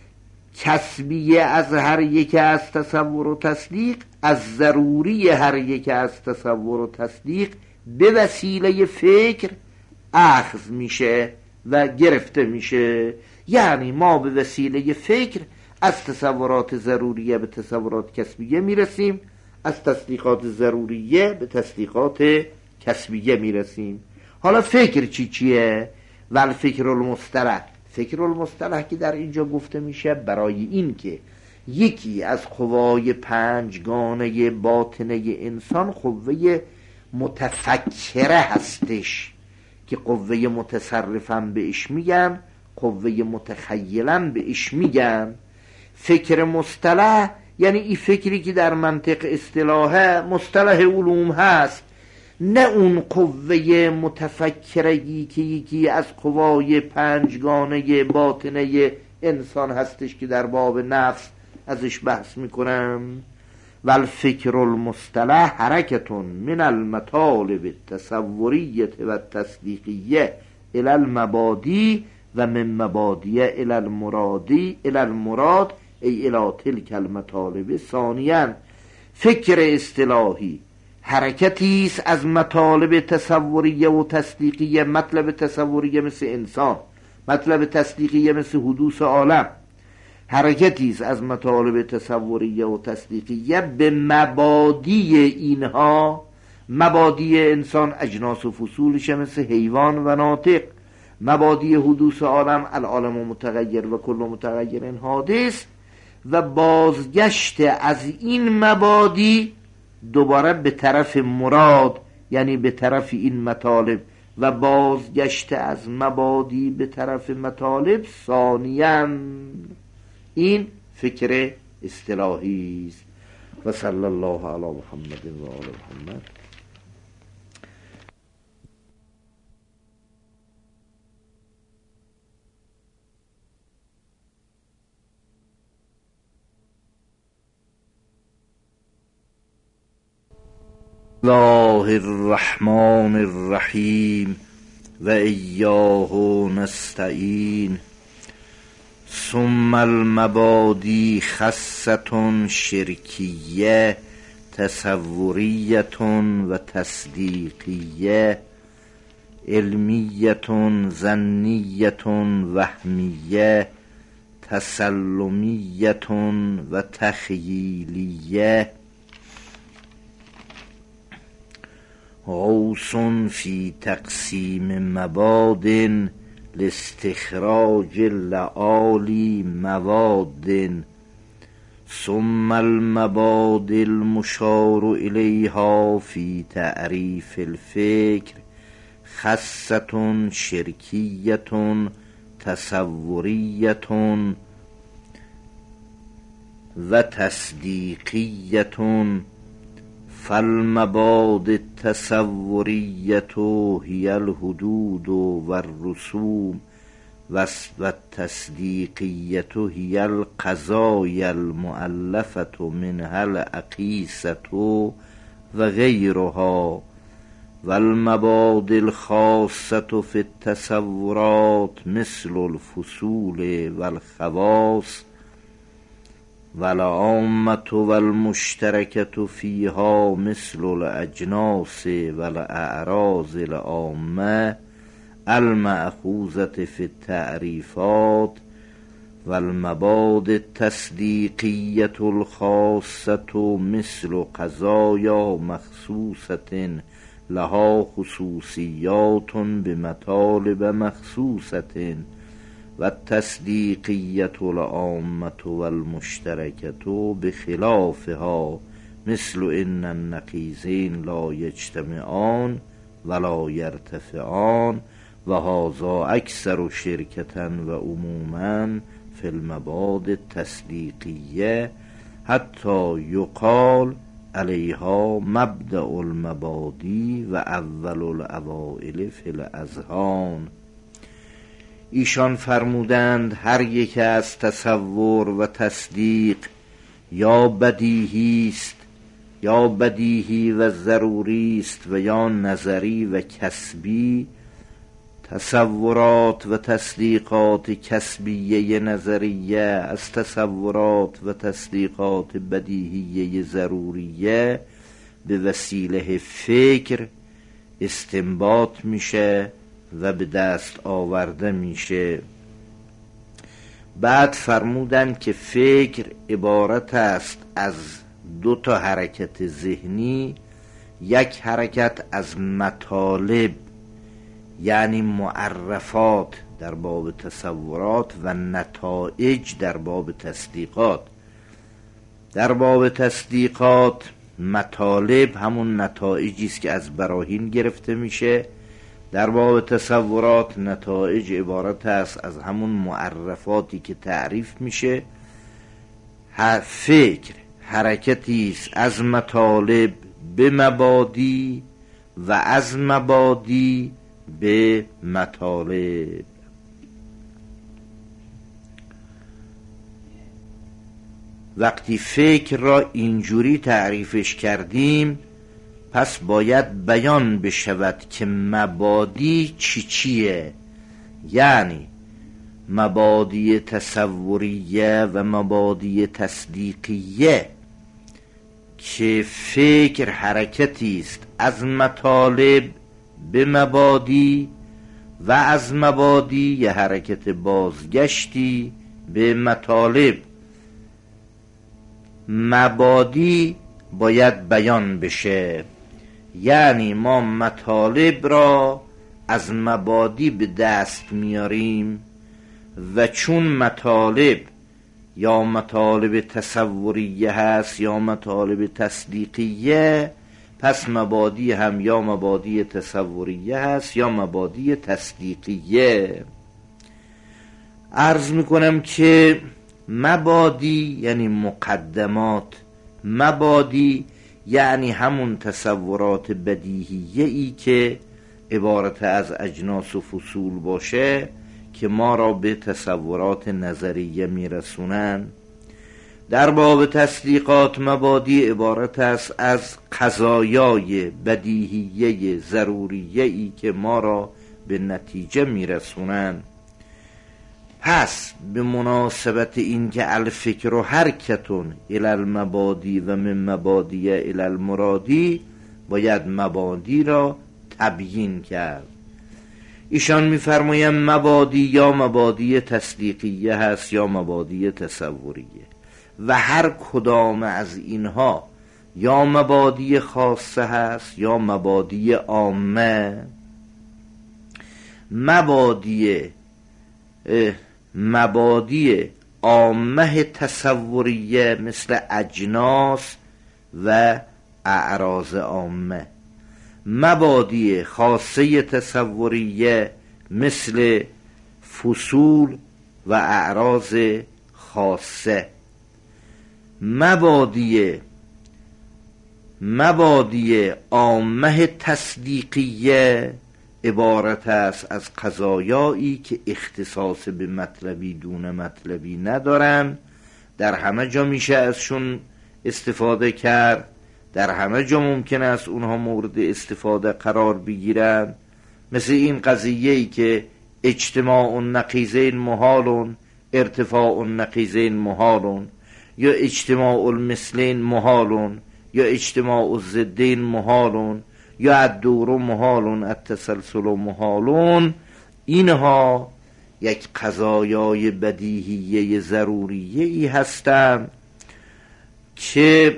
کسبیه از هر یک از تصور و تصدیق، از ضروری هر یک از تصور و تصدیق به وسیله فکر اخذ میشه و گرفته میشه. یعنی ما به وسیله فکر از تصورات ضروریه به تصورات کسبیه میرسیم، از تصدیقات ضروریه به تصدیقات کسبیه میرسیم. حالا فکر چی چیه؟ ول فکر المصطلح. فکر المصطلح که در اینجا گفته میشه برای این که یکی از قوای پنجگانه باطنه انسان قوه متفکره هستش که قوه متصرفم بهش میگن، قوه متخیلم بهش میگن. فکر مصطلح یعنی این فکری که در منطق اصطلاحه مصطلح علوم هست، نه اون قوه متفکرگی که یکی از قوای پنجگانه باطنه انسان هستش که در باب نفس ازش بحث میکنم. والفکر المصطلح حرکتون من المطالب التصوریه و التصدیقیه الى المبادی و من مبادیه الى المرادی الى المراد ای الى تلک المطالب. ثانیاً فکر اصطلاحی حرکتی است از مطالب تصوریه و تصدیقیه. مطلب تصوریه مثل انسان، مطلب تصدیقیه مثل حدوث عالم. حرکتی است از مطالب تصوریه و تصدیقیه به مبادی اینها. مبادی انسان اجناس و فصولش مثل حیوان و ناطق. مبادی حدوث عالم العالم متغیر و کل متغیر حادث. و بازگشت از این مبادی دوباره به طرف مراد، یعنی به طرف این مطالب، و بازگشت از مبادی به طرف مطالب. ثانیاً این فکر اصطلاحی است. و صلی الله علی محمد و آل محمد. الله الرحمن الرحیم و ایاه نستعین. ثم المبادی خصة شرکیه تصوریه و تصدیقیه علمیه ظنیه وهمیه تسلمیه و تخییلیه. غوص فی تقسیم مباد لاستخراج لعالی مواد. ثم المباد المشار الیها فی تعریف الفکر خصة شرکیه تصوریه و تصدیقیه. فالمباد التصوریه هی الحدود و الرسوم و التصدیقیه هی القضایا المؤلفه منها العقیصه و غیرها. والمباد الخاصه فی التصورات مثل الفصول والخواص والعامة والمشتركة فيها مثل الأجناس والأعراض العامة المأخوذة في التعريفات. والمباد التصديقية الخاصة مثل قضايا مخصوصة لها خصوصيات بمطالب مخصوصة. و التصدیقیه العامه و المشترکه بخلافها مثل ان النقیضین لا یجتمعان ولا یرتفعان و هذا اکثر شرکة و عموما فی المباد التصدیقیه حتی یقال علیها مبدأ المبادی و اول الاوائل فی الاذهان. ایشان فرمودند هر یک از تصور و تصدیق یا بدیهی است، یا بدیهی و ضروری است، و یا نظری و کسبی. تصورات و تصدیقات کسبیه نظریه از تصورات و تصدیقات بدیهیه ضروریه به وسیله فکر استنباط میشه و به دست آورده میشه. بعد فرمودن که فکر عبارت است از دو تا حرکت ذهنی، یک حرکت از مطالب یعنی معرفات در باب تصورات و نتایج در باب تصدیقات. در باب تصدیقات مطالب همون نتایجی است که از براهین گرفته میشه، در باب تصورات نتایج عبارت است از همون معرفاتی که تعریف میشه. فکر حرکتی است از مطالب به مبادی و از مبادی به مطالب. وقتی فکر را اینجوری تعریفش کردیم پس باید بیان بشود که مبادی چی چیه، یعنی مبادی تصوریه و مبادی تصدیقیه، که فکر حرکتی است از مطالب به مبادی و از مبادی یه حرکت بازگشتی به مطالب. مبادی باید بیان بشه، یعنی ما مطالب را از مبادی به دست میاریم و چون مطالب یا مطالب تصوریه هست یا مطالب تصدیقیه، پس مبادی هم یا مبادی تصوریه هست یا مبادی تصدیقیه. عرض میکنم که مبادی یعنی مقدمات، مبادی یعنی همون تصورات بدیهیه ای که عبارت از اجناس و فصول باشه که ما را به تصورات نظریه میرسونن. در باب تصدیقات مبادی عبارت است از قضایای بدیهیه ضروریه ای که ما را به نتیجه میرسونن. پس به مناسبت این که الفکر و حرکتون الی المبادی و من مبادی الی المرادی، باید مبادی را تبیین کرد. ایشان میفرمایم مبادی یا مبادی تصدیقیه هست یا مبادی تصوریه و هر کدام از اینها یا مبادی خاصه هست یا مبادی عامه. مبادی مبادی عامه تصوریه مثل اجناس و اعراض عامه، مبادی خاصه تصوریه مثل فصول و اعراض خاصه. مبادی مبادی عامه تصدیقیه عبارت است از قضایایی که اختصاص به مطلبی دون مطلبی ندارن، در همه جا میشه ازشون استفاده کرد، در همه جا ممکن است اونها مورد استفاده قرار بگیرن. مثل این قضیه‌ای که اجتماع النقیضین محال ارتفاع النقیضین محال، یا اجتماع المثلین محال یا اجتماع الضدین محال یا الدور محال التسلسل محال. اینها یک قضایای بدیهیه ضروریه ای هستند که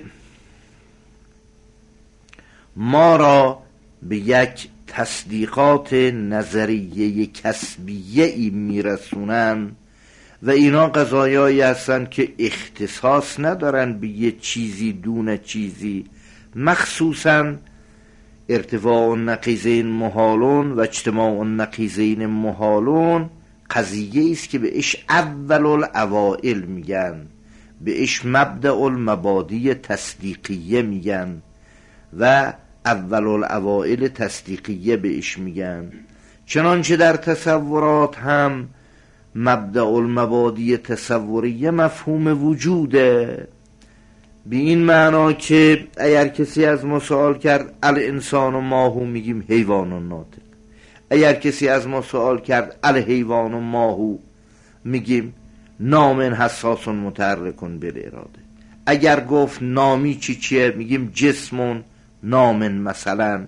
ما را به یک تصدیقات نظریه کسبیه ای میرسونن و اینا قضایایی هستند که اختصاص ندارن به یه چیزی دون چیزی. مخصوصا ارتفاع النقیضین محالون و اجتماع النقیضین محالون قضیه است که بهش اول الاوائل میگن، بهش مبدأ المبادی تصدیقیه میگن و اول الاوائل تصدیقیه بهش میگن. چنانچه در تصورات هم مبدأ المبادی تصوریه مفهوم وجوده، به این معنا که اگر کسی از ما سوال کرد الانسان و ماهو، میگیم حیوان و ناطق. اگر کسی از ما سوال کرد الحیوان و ماهو، میگیم نامن حساس متحرکن بالاراده. اگر گفت نامی چی چیه، میگیم جسمون نامن مثلا،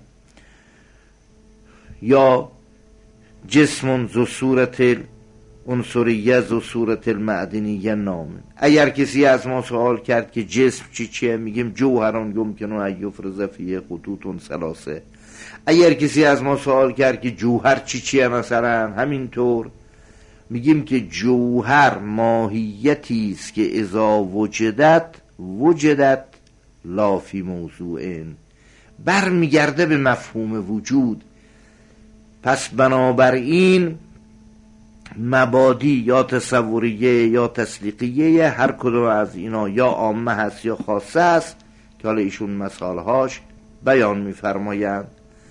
یا جسمون ذو صورت عنصریه ذو صورت المعدنیه نامن. اگر کسی از ما سوال کرد که جسم چی چیه، میگیم جوهران یمکن ان یفرز فیه خطوط ثلاثه. اگر کسی از ما سوال کرد که جوهر چی چیه مثلا، همینطور میگیم که جوهر ماهیتی است که اذا وجدت وجدت لا فی موضوعین، بر میگرده به مفهوم وجود. پس بنابراین مبادی یا تصوریه یا تسلیقیه، هر کدوم از اینا یا عامه هست یا خاصه است که حالا ایشون مثالهاش بیان میفرمایند.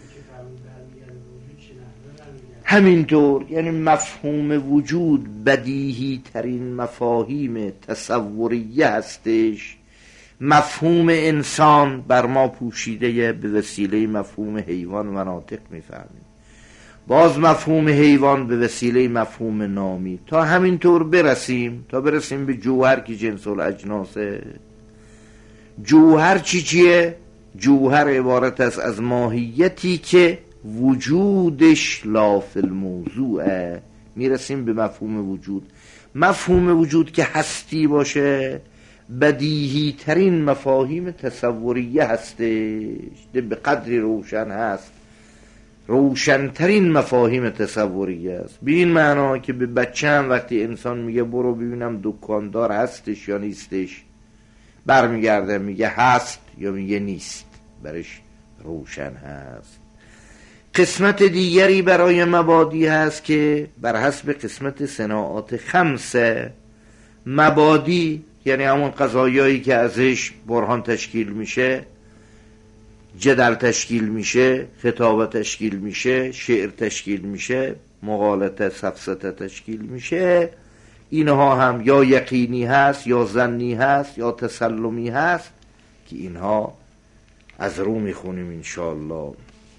همینطور یعنی مفهوم وجود بدیهی ترین مفاهیم تصوریه هستش. مفهوم انسان بر ما پوشیده به وسیله مفهوم حیوان و مناطق میفهمیم، باز مفهوم حیوان به وسیله مفهوم نامی، تا همینطور برسیم تا برسیم به جوهر که جنس الاجناسه. جوهر چی چیه؟ جوهر عبارت است از ماهیتی که وجودش لا فی الموضوعه. میرسیم به مفهوم وجود. مفهوم وجود که هستی باشه بدیهی ترین مفاهیم تصوریه هستش، به قدری روشن هست، روشنترین مفاهیم تصوریه است. به این معنا که به بچه هم وقتی انسان میگه برو ببینم دکاندار هستش یا نیستش، برمیگرده میگه هست یا میگه نیست، برش روشن هست. قسمت دیگری برای مبادی هست که بر حسب قسمت صناعات خمسه. مبادی یعنی همون قضایایی که ازش برهان تشکیل میشه، جدل تشکیل میشه، خطابه تشکیل میشه، شعر تشکیل میشه، مقالطه سفسطه تشکیل میشه. اینها هم یا یقینی هست یا ظنی هست یا تسلمی هست که اینها از رو میخونیم انشاءالله.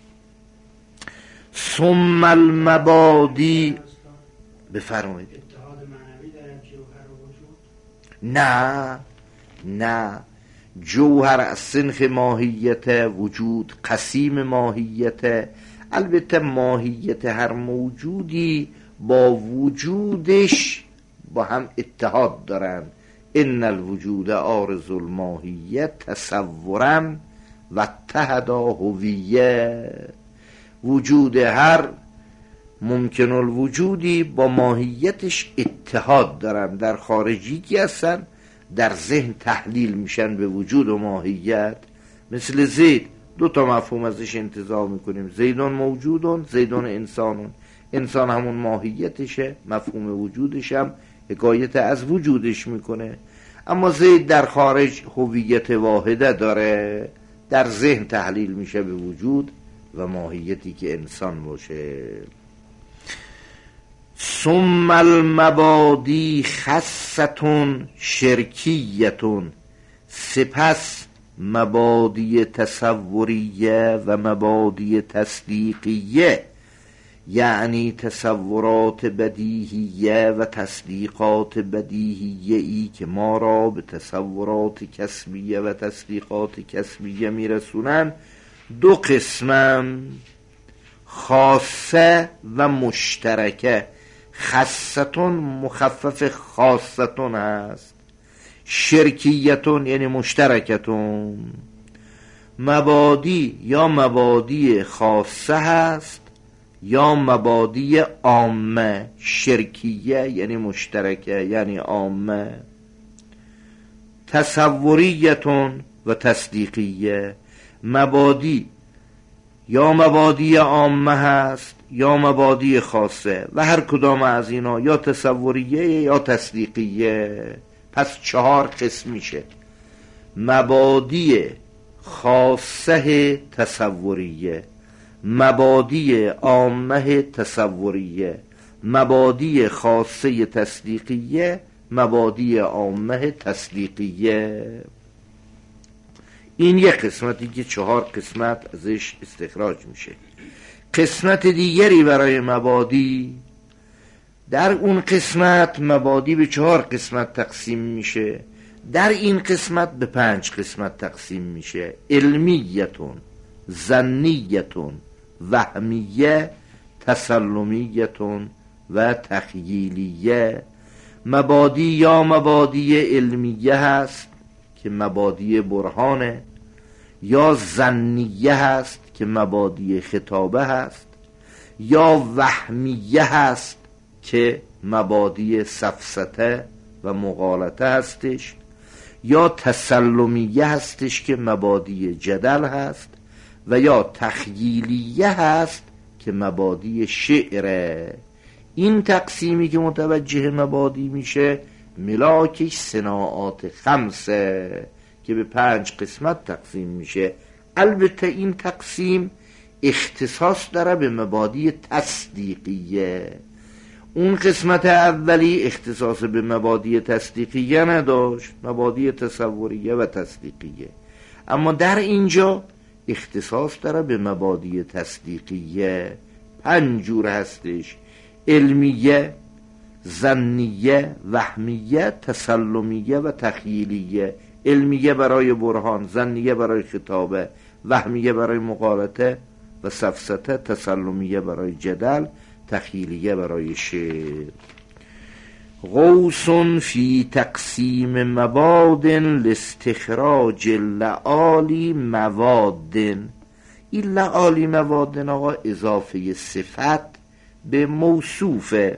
ثم المبادی. بفرمایید. اتحاد معنوی در جوهر و وجود؟ نه نه، جوهر از سنخ ماهیت، وجود قسیم ماهیت. البته ماهیت هر موجودی با وجودش با هم اتحاد دارن. ان الوجود عارض الماهیت تصورا و اتحدا هویه. وجود هر ممکن الوجودی با ماهیتش اتحاد دارن، در خارجی هستن، در ذهن تحلیل میشن به وجود و ماهیت. مثل زید، دو تا مفهوم ازش انتزاع میکنیم، زیدون موجودون، زیدون انسانون. انسان همون ماهیتشه، مفهوم وجودش هم حکایت از وجودش میکنه. اما زید در خارج هویت واحده داره، در ذهن تحلیل میشه به وجود و ماهیتی که انسان باشه. ثم المبادی خاصتون شرکیتون، سپس مبادی تصوریه و مبادی تصدیقیه، یعنی تصورات بدیهیه و تصدیقات بدیهیه ای که ما را به تصورات کسبیه و تصدیقات کسبیه میرسونن، دو قسمم، خاصه و مشترکه. خاصتون مخفف خاصتون هست، شرکیتون یعنی مشترکتون. مبادی یا مبادی خاصه هست یا مبادی عامه. شرکیه یعنی مشترکه یعنی عامه. تصوریتون و تصدیقیه. مبادی یا مبادی عامه هست یا مبادی خاصه و هر کدام از اینا یا تصوریه یا تصدیقیه. پس چهار قسم میشه: مبادی خاصه تصوریه، مبادی عامه تصوریه، مبادی خاصه تصدیقیه، مبادی عامه تصدیقیه. این یک قسمتی که چهار قسمت ازش استخراج میشه. قسمت دیگری برای مبادی. در اون قسمت مبادی به چهار قسمت تقسیم میشه، در این قسمت به پنج قسمت تقسیم میشه: علمیتون، ظنیتون، وهمیه، تسلمیتون و تخییلیه. مبادی یا مبادی علمیه هست که مبادی برهانه، یا ظنیه هست که مبادی خطابه هست، یا وهمیه هست که مبادی سفسطه و مغالطه هستش، یا تسلمیه هستش که مبادی جدل هست، و یا تخییلیه هست که مبادی شعره. این تقسیمی که متوجه مبادی میشه ملاکش صناعات خمسه که به پنج قسمت تقسیم میشه. البته این تقسیم اختصاص داره به مبادی تصدیقیه. اون قسمت اولی اختصاص به مبادی تصدیقیه نداشت، مبادی تصوریه و تصدیقیه، اما در اینجا اختصاص داره به مبادی تصدیقیه. پنج جور هستش: علمیه، ظنیه، وهمیه، تسلمیه و تخییلیه. علمیه برای برهان، ظنیه برای خطابه، وهمیه برای مغالطه و سفسطه، تسلمیه برای جدل، تخییلیه برای شعر. غوث فی تقسیم مباد لاستخراج لعالی مواد. این لعالی مواد آقا اضافه صفت به موصوفه.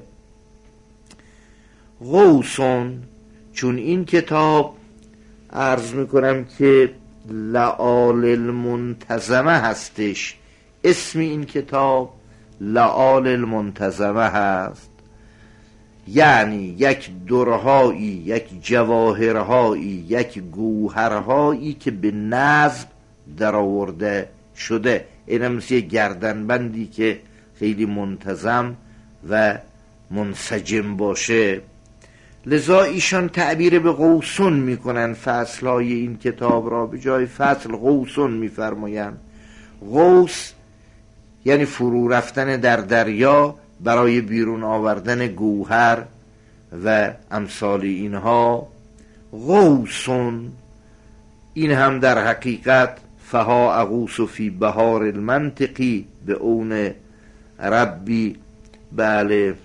غوثون، چون این کتاب عرض میکنم که لعال المنتظمه هستش، اسم این کتاب لعال المنتظمه هست، یعنی یک درهایی، یک جواهرهایی، یک گوهرهایی که به نظم در آورده شده. این مثل یک گردنبندی که خیلی منتظم و منسجم باشه. لذا ایشان تعبیر به غوثون میکنن فصلهای این کتاب را، به جای فصل غوثون میفرمایند. غوث یعنی فرو رفتن در دریا برای بیرون آوردن گوهر و امثال اینها. غوثون این هم در حقیقت فها اغوث فی بهار المنطقی به اون ربی، بله،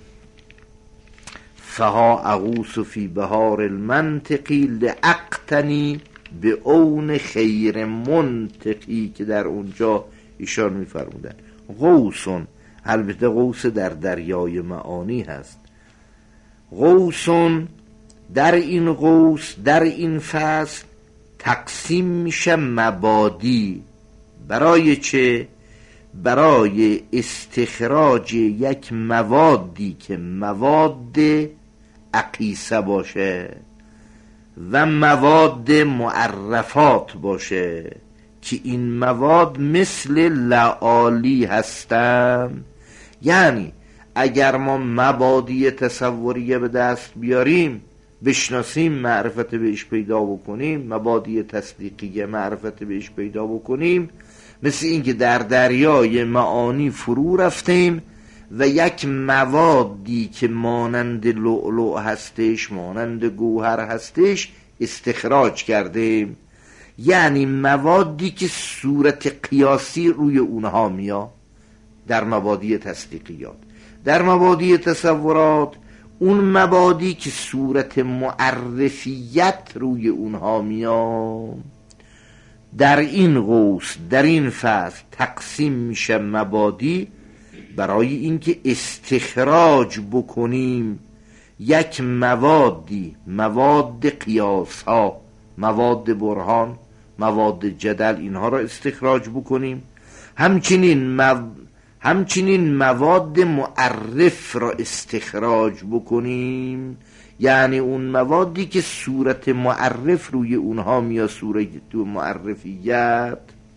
فها اغوث فی بهار المنطقی لاقتنی به اون خیر منطقی که در اونجا ایشان میفرمودن. غوثون، البته غوث در دریای معانی هست. غوثون در این غوث، در این فصل تقسیم میشه مبادی. برای چه؟ برای استخراج یک موادی که مواد اقیسه باشه و مواد معرفات باشه که این مواد مثل لعالی هستن. یعنی اگر ما مبادی تصوریه به دست بیاریم، بشناسیم، معرفت بهش پیدا بکنیم، مبادی تصدیقیه معرفت بهش پیدا بکنیم، مثل اینکه در دریای معانی فرو رفتیم و یک موادی که مانند لؤلؤ هستش، مانند گوهر هستش استخراج کردیم. یعنی موادی که صورت قیاسی روی اونها میاد در مبادی تصدیقیات. در مبادی تصورات اون مبادی که صورت معرفیت روی اونها میاد. در این غوث، در این فصل تقسیم میشه مبادی برای اینکه استخراج بکنیم یک موادی، مواد قیاس ها، مواد برهان، مواد جدل، اینها را استخراج بکنیم. همچنین مو... همچنین مواد معرف را استخراج بکنیم، یعنی اون موادی که صورت معرف روی اونها میاد، صورت معرفیت،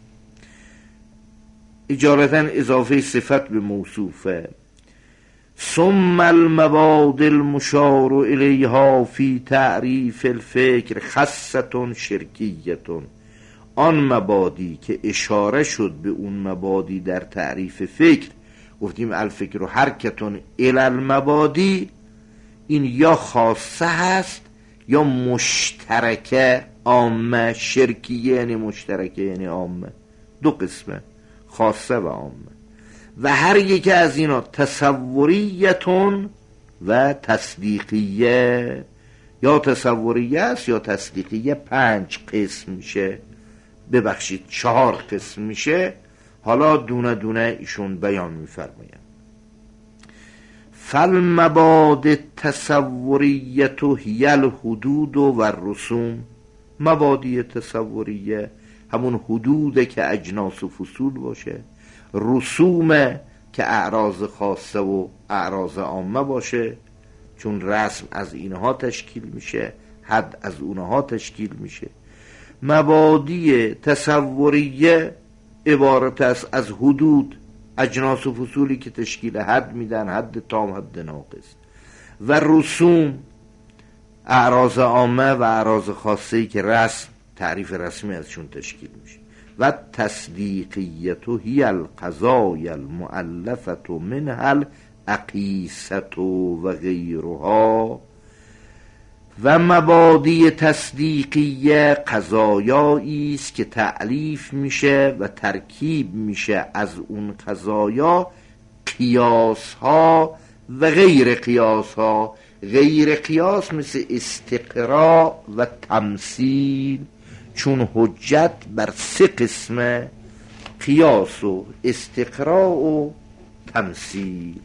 اجالتا اضافه صفت به موصوفه. ثم المواد المشار الیها فی تعریف الفکر خاصة شرکیة. آن مبادی که اشاره شد به اون مبادی در تعریف فکر گفتیم الفکر و حرکتون الی المبادی، این یا خاصه هست یا مشترکه عامه. شرکیه یعنی مشترکه یعنی عامه، دو قسمه، خاصه و عامه. و هر یکی از اینا تصوریتون و تصدیقیه، یا تصوریه است یا تصدیقیه. پنج قسم میشه، ببخشید چهار قسم میشه. حالا دونه دونه ایشون بیان میفرماید. فالمباد تصوریت هی الحدود و الرسوم. مبادی تصوریه همون حدوده که اجناس و فصول باشه، رسومه که اعراض خاصه و اعراض عامه باشه، چون رسم از اینها تشکیل میشه، حد از اونها تشکیل میشه. مبادی تصوریه عبارت است از حدود، اجناس و فصولی که تشکیل حد میدن، حد تام، حد ناقص. و رسوم اعراض عامه و اعراض خاصه‌ای که رسم، تعریف رسمی ازشون تشکیل میشه. و تصدیقیت هی القضای المؤلفت منها الاقیسة و غیرها. و مبادی تصدیقیه قضایایی است که تألیف میشه و ترکیب میشه از اون قضایا قیاس ها و غیر قیاس ها. غیر قیاس مثل استقراء و تمثیل، چون حجت بر سه قسمه: قیاس و استقراء و تمثیل.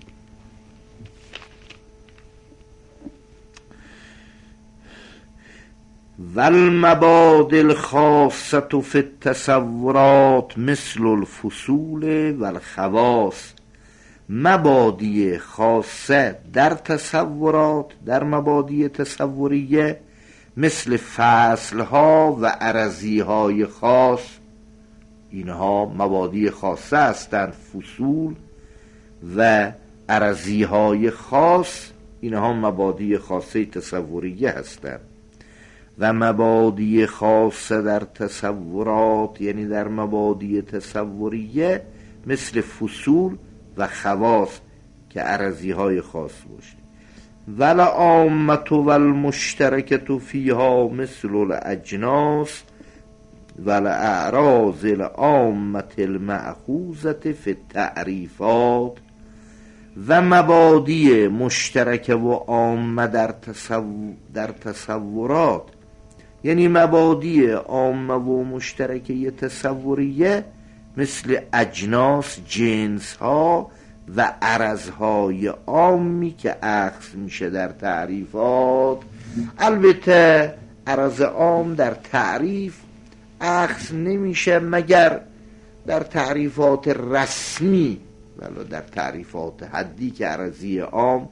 والمباد الخاصة في التصورات مثل الفصول والخواص. مبادی خاصه در تصورات، در مبادی تصوریه، مثل فصلها و عرضیهای خاص. اینها مبادی خاصه هستند. فصول و عرضیهای خاص اینها مبادی خاصه تصوریه هستند. و مبادی خاصه در تصورات یعنی در مبادی تصوریه مثل فصول و خواص که عرضی های خاص باشه. والعامة والمشترکة فیها مثل الاجناس والاعراض العامة المأخوذة فی التعریفات. و مبادی مشترک و عامه در, تصور در تصورات یعنی مبادی عامه و مشترکه تصوریه مثل اجناس، جنس ها و عرض های عامی که اخذ میشه در تعریفات. البته عرض عام در تعریف اخذ نمیشه مگر در تعریفات رسمی، ولی در تعریفات حدی که عرضی عام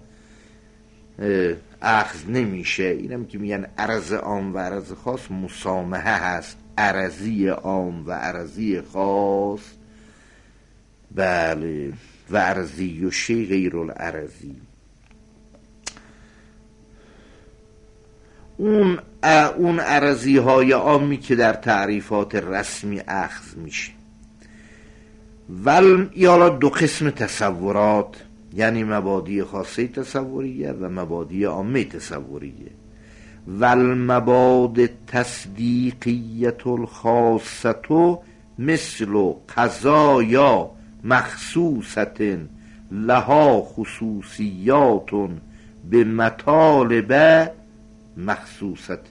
اخذ نمیشه. اینم که میگن عرض عام و عرض خاص مسامحه هست. عرضی عام و عرضی خاص، بله، و عرضی و شی غیر العرضی. اون اون عرضی های عامی که در تعریفات رسمی اخذ میشه. ول یا دو قسم تصورات یعنی مبادی خاصه تصوریه و مبادی عامه تصوریه. والمباد تصدیقیت الخاصه مثل قضایا مخصوصت لها خصوصیات به مطالب مخصوصت.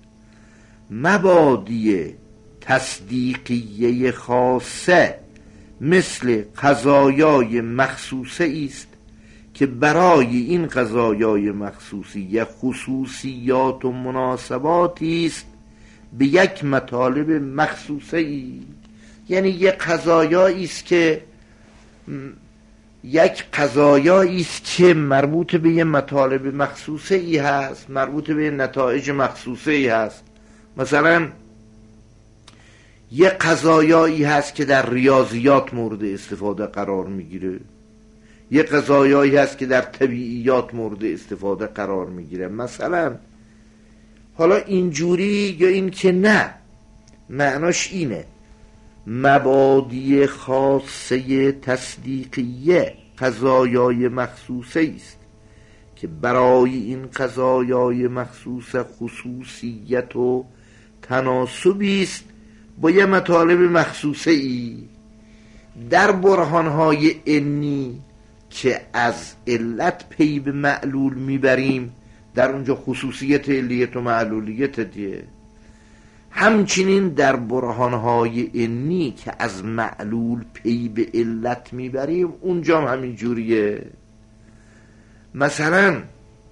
مبادی تصدیقیه خاصه مثل قضایای مخصوصه است که برای این قضایای مخصوصیه خصوصیات و مناسباتی است به یک مطالب مخصوصه ای. یعنی یک قضایایی است که یک قضایایی است که مربوط به یک مطالب مخصوصه ای هست، مربوط به نتایج مخصوصه ای هست. مثلا یه قضایایی هست که در ریاضیات مورد استفاده قرار میگیره، یه قضایایی هست که در طبیعیات مورد استفاده قرار میگیره مثلا. حالا اینجوری یا این که نه، معناش اینه مبادی خاصه تصدیقیه قضایای مخصوصه است که برای این قضایای مخصوصه خصوصیت و تناسبی است با یه مطالب مخصوصه ای. در برهانهای عنی که از علت پی به معلول میبریم، در اونجا خصوصیت علیت و معلولیت دیه. همچنین در برهانهای عنی که از معلول پی به علت میبریم، اونجا هم همین جوریه. مثلا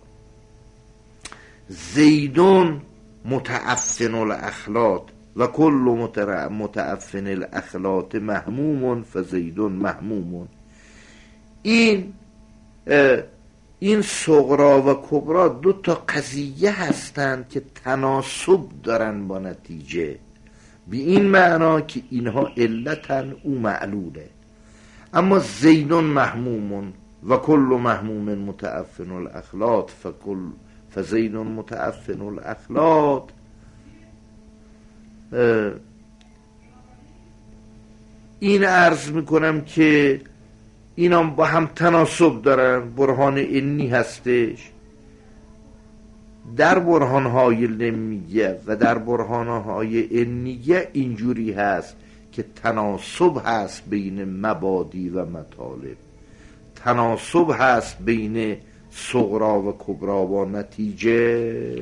زیدون متعفن الاخلاط و کل متعفن الاخلاط محموم فزیدون محموم. این این صغرا و کبرا دو تا قضیه هستند که تناسب دارن با نتیجه، به این معنا که اینها علتن او معلوله. اما زیدون محموم و کل محموم متعفن الاخلاط فکل فزیدون متعفن الاخلاط، این عرض میکنم که اینا با هم تناسب دارن، برهان عنی هستش. در برهانهای لمیه و در برهانهای عنیه اینجوری هست که تناسب هست بین مبادی و مطالب، تناسب هست بین صغرا و کبرا با نتیجه.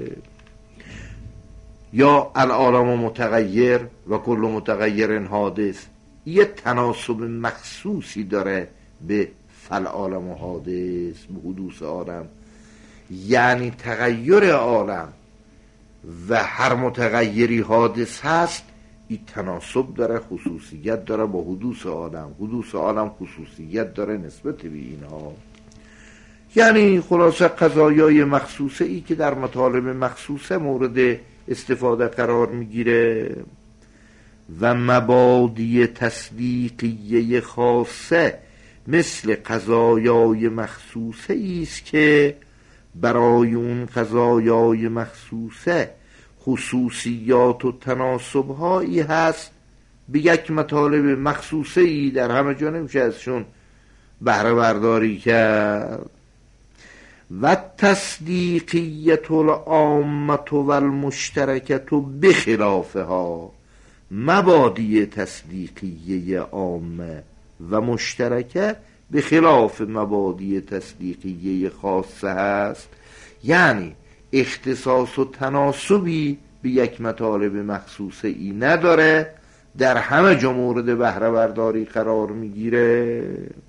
یا العالم متغیر و کل متغیر حادث، یه تناسب مخصوصی داره به فالعالم حادث، به حدوث عالم. یعنی تغییر عالم و هر متغیری حادث هست، این تناسب داره، خصوصیت داره با حدوث عالم. حدوث عالم خصوصیت داره نسبت به اینها. یعنی خلاصه قضایای مخصوصه ای که در مطالب مخصوصه مورد استفاده قرار میگیره. و مبادی تصدیقیه خاصه مثل قضایای مخصوصه ایست که برای اون قضایای مخصوصه خصوصیات و تناسبهایی هست به یک مطالب مخصوصه ای، در همه جا نمیشه ازشون بهره برداری کرد. و تصدیقیت العامت و المشترکت بخلافها، مبادی تصدیقیه عامه و مشترکه به خلاف مبادی تصدیقیه خاصه هست. یعنی اختصاص و تناسبی به یک مطالب مخصوصه ای نداره، در همه جا مورد بهره برداری قرار میگیره.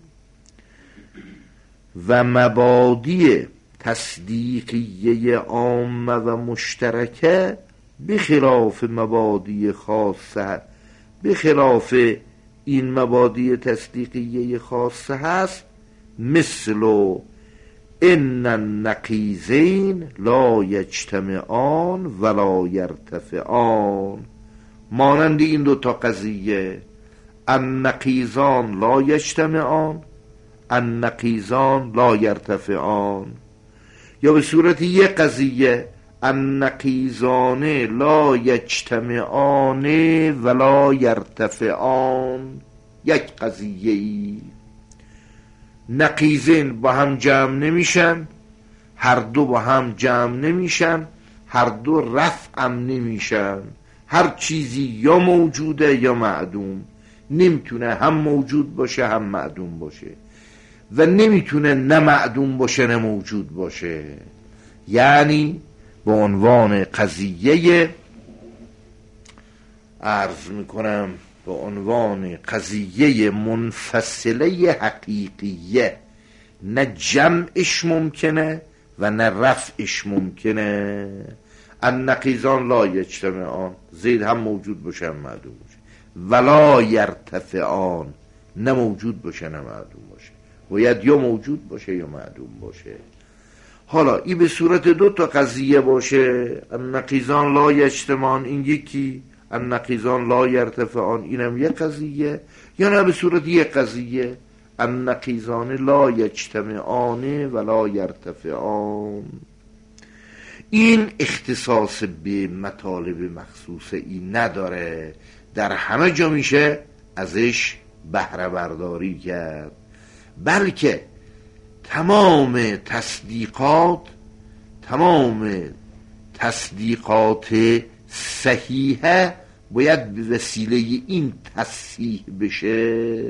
و مبادی تصدیقیه عامه و مشترکه به خلاف مبادی خاصه، به خلاف این مبادی تصدیقیه خاصه هست. مثل ان النقیضین لا یجتمعان ولا یرتفعان، مانند این دو تا قضیه، النقیضان لا یجتمعان، النقیضان لا یرتفعان. یا به صورت یک قضیه، النقیضان لا یجتمعان ولا یرتفعان، یک قضیه ای. نقیضین با هم جمع نمیشن، هر دو با هم جمع نمیشن، هر دو رفعم نمیشن. هر چیزی یا موجوده یا معدوم، نمیتونه هم موجود باشه هم معدوم باشه، و نمیتونه نه معدوم باشه نه موجود باشه. یعنی به عنوان قضیه عرض میکنم، به عنوان قضیه منفصله حقیقیه، نه جمعش ممکنه و نه رفعش ممکنه. النقیضان لا یجتمعان، زید هم موجود باشه هم معدوم باشه. ولا یرتفعان، نه موجود باشه نه معدوم باشه، باید یا موجود باشه یا معدوم باشه. حالا این به صورت دو تا قضیه باشه، النقیضان لا یجتمعان این یکی، النقیضان لا یرتفعان اینم یک قضیه، یا نه به صورت یک قضیه، النقیضان لا یجتمعان ولا یرتفعان. این اختصاص به مطالب مخصوصه ای نداره، در همه جا میشه ازش بهره برداری کرد. بلکه تمام تصدیقات تمام تصدیقات صحیحه باید به وسیله این تصحیح بشه.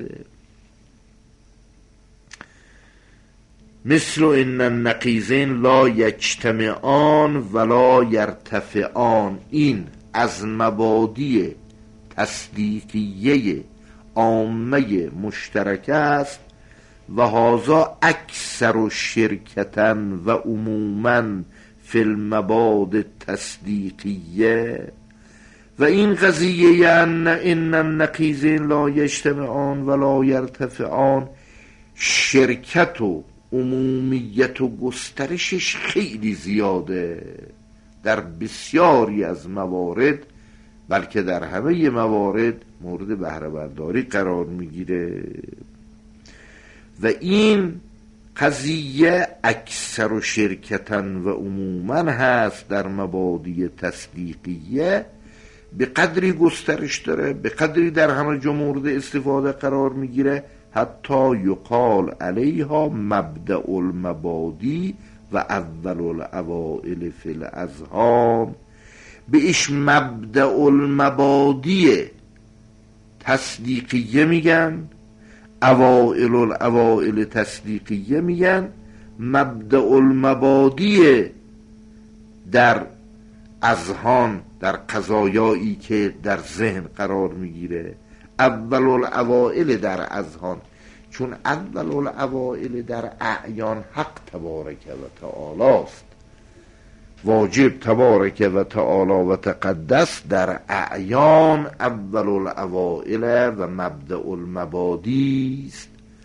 مثل ان النقیضین لا یجتمعان ولا یرتفعان، این از مبادی تصدیقیه عامه مشترک است و هذا اکثر و شرکتا و عموما فی المباد تصدیقیه. و این قضیه یعنی ان النقیضین لا یجتمعان ولا یرتفعان شرکت و عمومیت و گسترشش خیلی زیاده در بسیاری از موارد، بلکه در همه موارد مورد بهره برداری قرار میگیره. و این قضیه اکثر و شرکتا و عموما هست در مبادی تصدیقیه، به قدری گسترش داره، به قدری در همه جا مورد استفاده قرار میگیره حتی یقال علیها مبدأ المبادی و اول الاوائل فی الاذهان. بهش مبدأ المبادی تصدیقیه میگن، اوائل الاوائل تصدیقیه میگن، مبدأ المبادی در اذهان در قضایایی که در ذهن قرار میگیره، اول الاوائل در اذهان، چون اول الاوائل در اعیان حق تبارک و تعالی است، واجب تبارک و تعالی و تقدس در اعیان اول الاوائل و مبدأ المبادی است.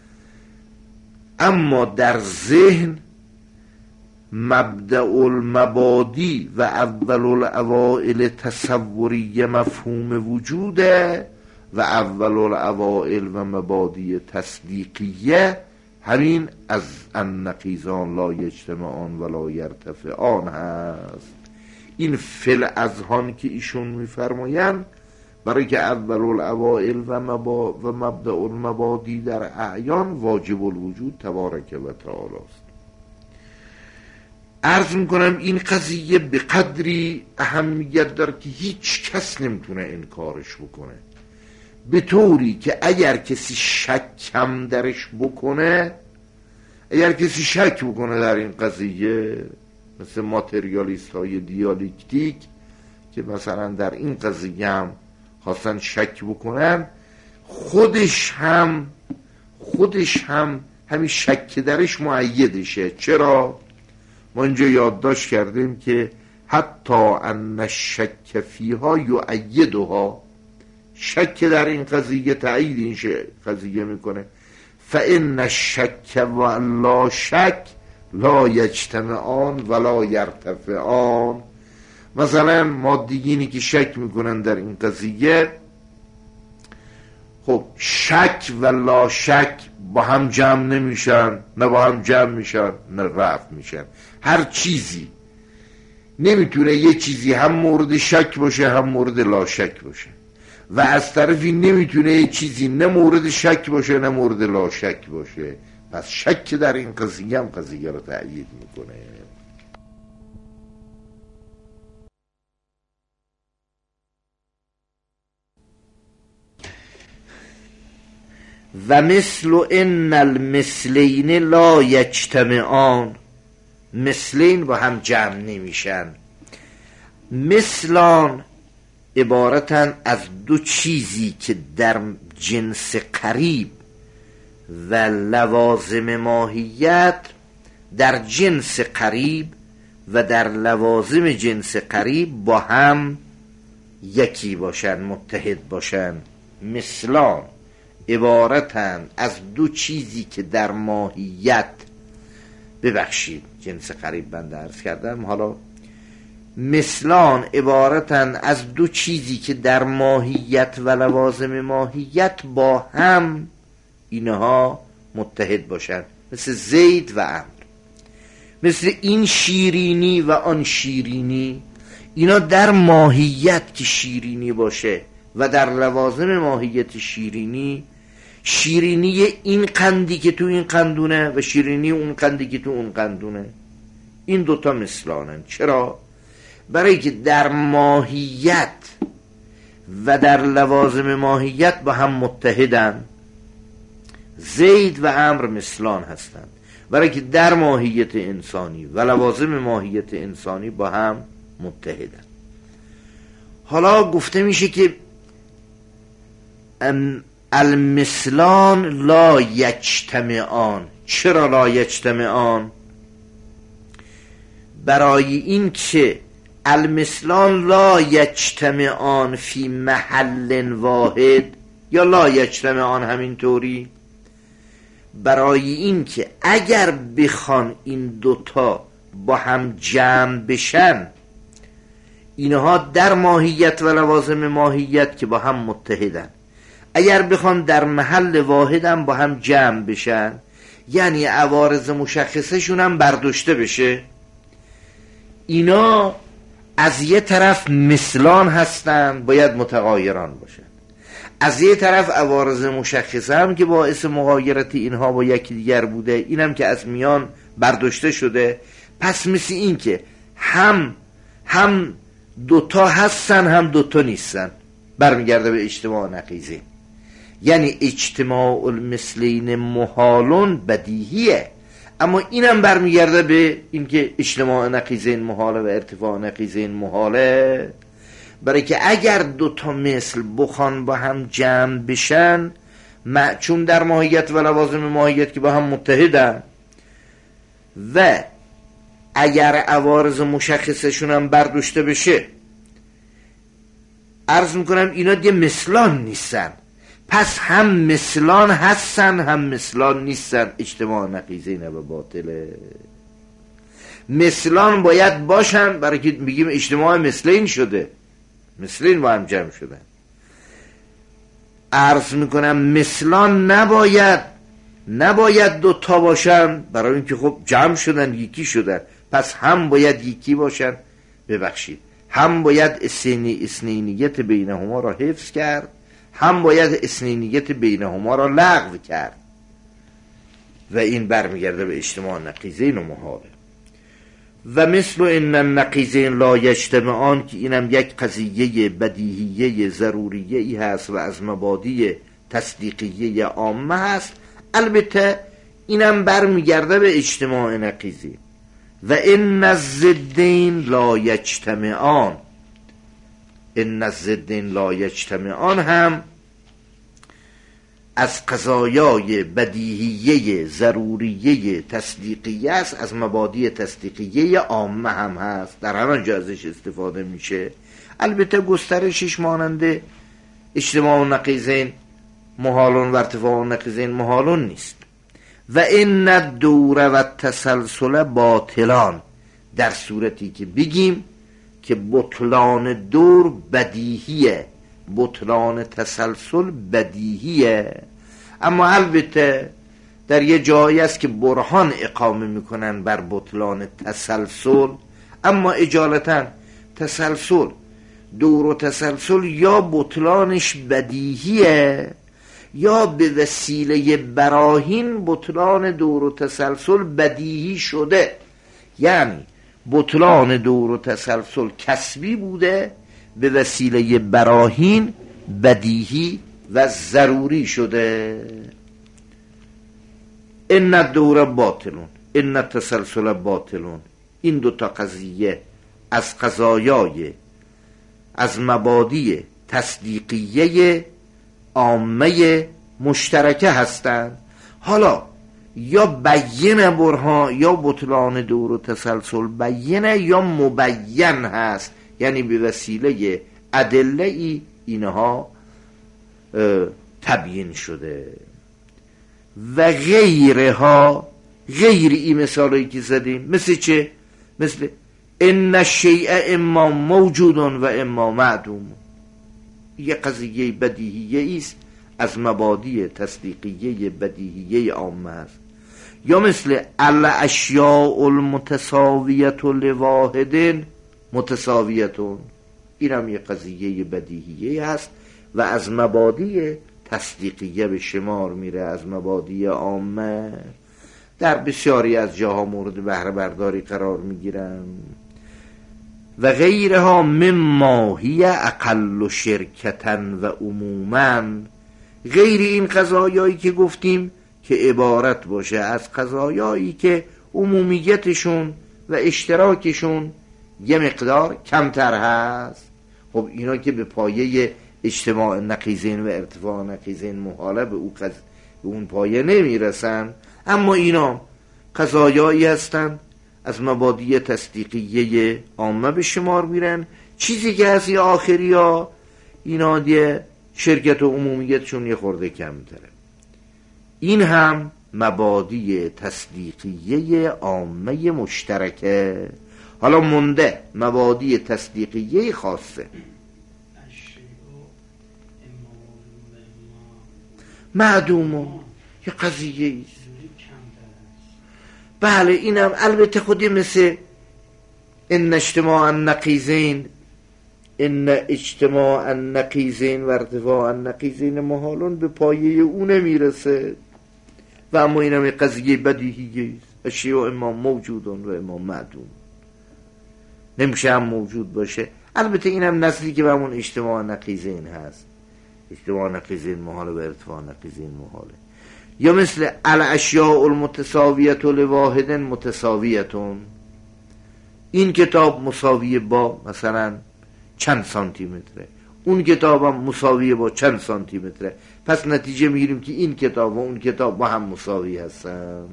اما در ذهن مبدأ المبادی و اول الاوائل تصوری مفهوم وجوده و اول الاوائل و مبادی تصدیقیه همین از النقیضان لا یجتمعان ولا یرتفعان هست. این فل اذهان که ایشون میفرمایند برای که اول الاوائل و, مبا و مبدأ المبادی در اعیان واجب الوجود تبارک و تعالی است. عرض میکنم این قضیه به قدری اهمیت داره که هیچ کس نمیتونه انکارش بکنه، به طوری که اگر کسی شک هم درش بکنه، اگر کسی شک بکنه در این قضیه، مثل ماتریالیست های دیالکتیک که مثلا در این قضیه هم خواستن شک بکنن، خودش هم خودش هم همین شک درش مؤیدشه. چرا؟ ما اینجا یادداشت کردیم که حتی ان الشک فیها یؤیدها، شک در این قضیه تأیید این قضیه میکنه. فان الشک و لا شک لا یجتمعان ولا یرتفعان. مثلا مادیینی که شک میکنن در این قضیه، خب شک و لا شک با هم جمع نمیشن، نه با هم جمع میشن نه رفع میشن. هر چیزی نمیتونه یه چیزی هم مورد شک باشه هم مورد لا شک باشه، و از طرفی نمیتونه یه چیزی نه مورد شک باشه نه مورد لا شک باشه. پس شک در این قضیه هم قضیه رو تأیید میکنه. و مثل ان المثلین لا یجتمعان، مثلین با هم جمع نمیشن. مثلان عبارتن از دو چیزی که در جنس قریب و لوازم ماهیت، در جنس قریب و در لوازم جنس قریب با هم یکی باشن، متحد باشن. مثلان عبارتن از دو چیزی که در ماهیت، ببخشید جنس قریب بنده عرض کردم، حالا مثلان عبارتن از دو چیزی که در ماهیت و لوازم ماهیت با هم اینها متحد باشن، مثل زید و عمرو، مثل این شیرینی و آن شیرینی. اینا در ماهیت که شیرینی باشه و در لوازم ماهیت شیرینی، شیرینی این قندی که تو این قندونه و شیرینی اون قندی که تو اون قندونه، این دوتا مثلانن. چرا؟ برای که در ماهیت و در لوازم ماهیت با هم متحدن. زید و عمرو مثلان هستند، برای که در ماهیت انسانی و لوازم ماهیت انسانی با هم متحدن. حالا گفته میشه که المثلان لا یجتمعان. چرا لا یجتمعان؟ برای این که المثلان لا یجتمعان فی محل واحد، یا لا یجتمعان همینطوری، برای این که اگر بخوان این دوتا با هم جمع بشن، اینها در ماهیت و لوازم ماهیت که با هم متحدن، اگر بخوان در محل واحد هم با هم جمع بشن، یعنی عوارض مشخصه شون هم برداشته بشه، اینا از یه طرف مثلان هستن، باید متغایران باشن. از یه طرف عوارض مشخصه هم که باعث مغایرت اینها با یکی دیگر بوده، اینم که از میان برداشته شده. پس مثل این که هم هم دوتا هستن هم دوتا نیستن، برمیگرده به اجتماع نقیضین. یعنی اجتماع المثلین محالون بدیهیه، اما اینم برمیگرده به اینکه اجتماع نقیضین محاله و ارتفاع نقیضین محاله، برای که اگر دوتا مثل بخوان با هم جمع بشن، چون در ماهیت و لوازم ماهیت که با هم متحدن، و اگر عوارض مشخصشون هم برداشته بشه، عرض میکنم اینا دیگه مثلان نیستن. پس هم مثلان هستن هم مثلان نیستن. اجتماع نقیضین و باطله. مثلان باید باشن، برای که میگیم اجتماع مثلین شده، مثلین با هم جمع شدن. عرض میکنم مثلان نباید نباید دوتا باشن، برای اینکه خب جمع شدن، یکی شدن. پس هم باید یکی باشن، ببخشید هم باید اسنی اسنینیت بینهما را حفظ کرد، هم باید اسنینیت بینهما را لغو کرد، و این برمیگرده به اجتماع نقیضین و محاله. و مثل ان النقیضین لا یجتمعان، که اینم یک قضیه بدیهیه ضروریه ای هست و از مبادی تصدیقیه عامه هست. البته اینم برمیگرده به اجتماع نقیضین. و ان الضدین لا یجتمعان، ان الضدین لا یجتمعان هم از قضایای بدیهیه ضروریه تصدیقیه است، از مبادی تصدیقیه عامه هم هست، در همان جا ازش استفاده میشه. البته گسترشش ماننده اجتماع نقیضین محالون و ارتفاع نقیضین محالون نیست. و ان الدور و التسلسل باطلان، در صورتی که بگیم که بطلان دور بدیهیه، بطلان تسلسل بدیهیه. اما البته در یه جایی است که برهان اقامه میکنن بر بطلان تسلسل، اما اجالتا تسلسل، دور و تسلسل یا بطلانش بدیهیه یا به وسیله براهین بطلان دور و تسلسل بدیهی شده. یعنی بطلان دور و تسلسل کسبی بوده، به وسیله براهین بدیهی و ضروری شده. ان الدور باطلون ان التسلسل باطلون، این دوتا قضیه از قضایای از مبادی تصدیقیه عامه مشترکه هستند. حالا یا بیین برها یا بطلان دور و تسلسل بیینه یا مبین هست، یعنی به وسیله ادله ای اینها تبیین شده. و غیرها، غیر این مثالایی که زدیم، مثل چه؟ مثل ان الشیء اما موجود و اما معدوم، یه قضیه بدیهیه است از مبادی تصدیقیه بدیهیه عامه است. یا مثل الاشیاء المتساویت لواحد متساویتون، این هم یه قضیه بدیهیه است و از مبادی تصدیقیه به شمار میره از مبادی عامه، در بسیاری از جاها مورد بهره برداری قرار میگیرن و غیرها مما هی اقل شرکتا و عموما، غیر این قضایایی که گفتیم که عبارت باشه از قضایایی که عمومیتشون و اشتراکشون یه مقدار کمتر هست. خب اینا که به پایه اجتماع نقیضین و ارتفاع نقیضین محاله به, به اون پایه نمیرسن، اما اینا قضایایی هستن از مبادی تصدیقیه عامه به شمار میرن. چیزی که از این آخری ها اینا دیگه شرکت و عمومیتشون یه خورده کمتره. این هم مبادی تصدیقیه عامه مشترکه. حالا منده مبادی تصدیقیه خاصه. معدومون یه قضیه ایست. بله اینم البته خودی مثل ان اجتماع النقیضین ان اجتماع النقیضین و ارتفاع النقیضین محالون به پایه اون میرسه و اما اینم قضیه بدیهیه است. اشیاء اما موجودون و اما معدوم، نمیشه هم موجود باشه. البته اینم نزدیک به همون اجتماع نقیضین هست. اجتماع نقیضین محاله و ارتفاع نقیضین محاله. یا مثل الاشیاء المتساویت لواحد متساویتون، این کتاب مساویه با مثلا چند سانتی متره، اون کتاب هم مساویه با چند سانتی متره، پس نتیجه میگیریم که این کتاب و اون کتاب با هم مساوی هستن.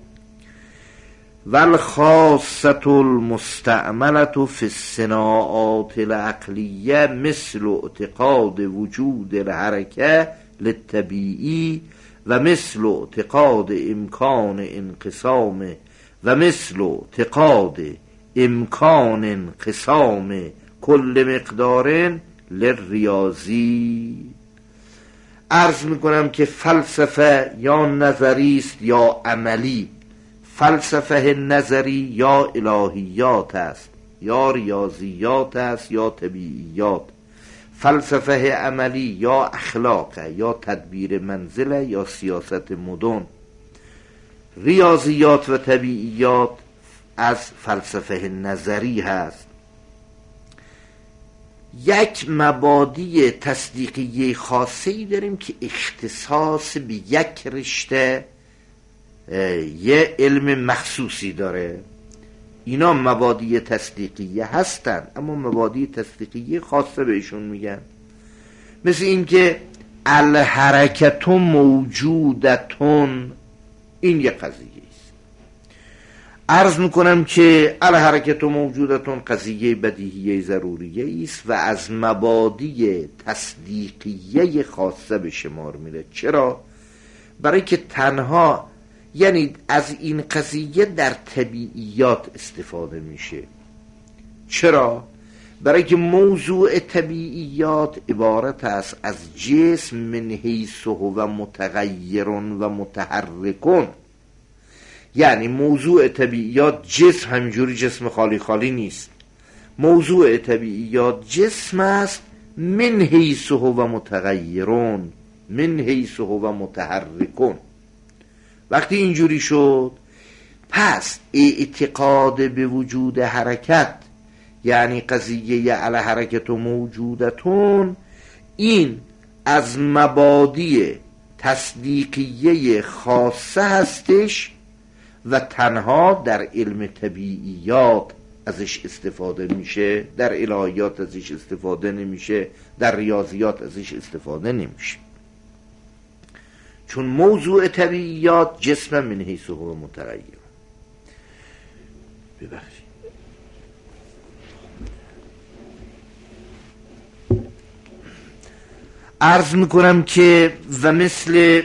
والخاصة المستعملة في الصناعات العقلیه مثل اعتقاد وجود الحرکه للطبیعی و مثل اعتقاد امکان انقسام و مثل اعتقاد امکان انقسام کل مقدار للریاضی. عرض میکنم که فلسفه یا نظری است یا عملی. فلسفه نظری یا الهیات است یا ریاضیات است یا طبیعیات. فلسفه عملی یا اخلاقه یا تدبیر منزله یا سیاست مدن. ریاضیات و طبیعیات از فلسفه نظری هست. یک مبادی تصدیقیه خاصی داریم که اختصاص به یک رشته یه علم مخصوصی داره. اینا مبادی تصدیقیه هستن، اما مبادی تصدیقیه خاصه بهشون میگن. مثل این که الحرکت موجودتون، این یه قضیه است. عرض میکنم که الحرکت موجودتون قضیه بدیهیه ضروریه است و از مبادی تصدیقیه خاصه به شمار میره. چرا؟ برای که تنها یعنی از این قضیه در طبیعیات استفاده میشه. چرا؟ برای که موضوع طبیعیات عبارت است از جسم من حیث و متغیرون و متحرکون. یعنی موضوع طبیعیات جسم همینجوری جسم خالی خالی نیست. موضوع طبیعیات جسم است من حیث و متغیرون من حیث و متحرکون. وقتی اینجوری شد پس اعتقاد به وجود حرکت، یعنی قضیه علی حرکت و موجودتون، این از مبادی تصدیقیه خاصه هستش و تنها در علم طبیعیات ازش استفاده میشه، در الهیات ازش استفاده نمیشه، در ریاضیات ازش استفاده نمیشه. چون موضوع طبیعیات جسم من حیث هو متغیر. ببخشید عرض میکنم که و مثل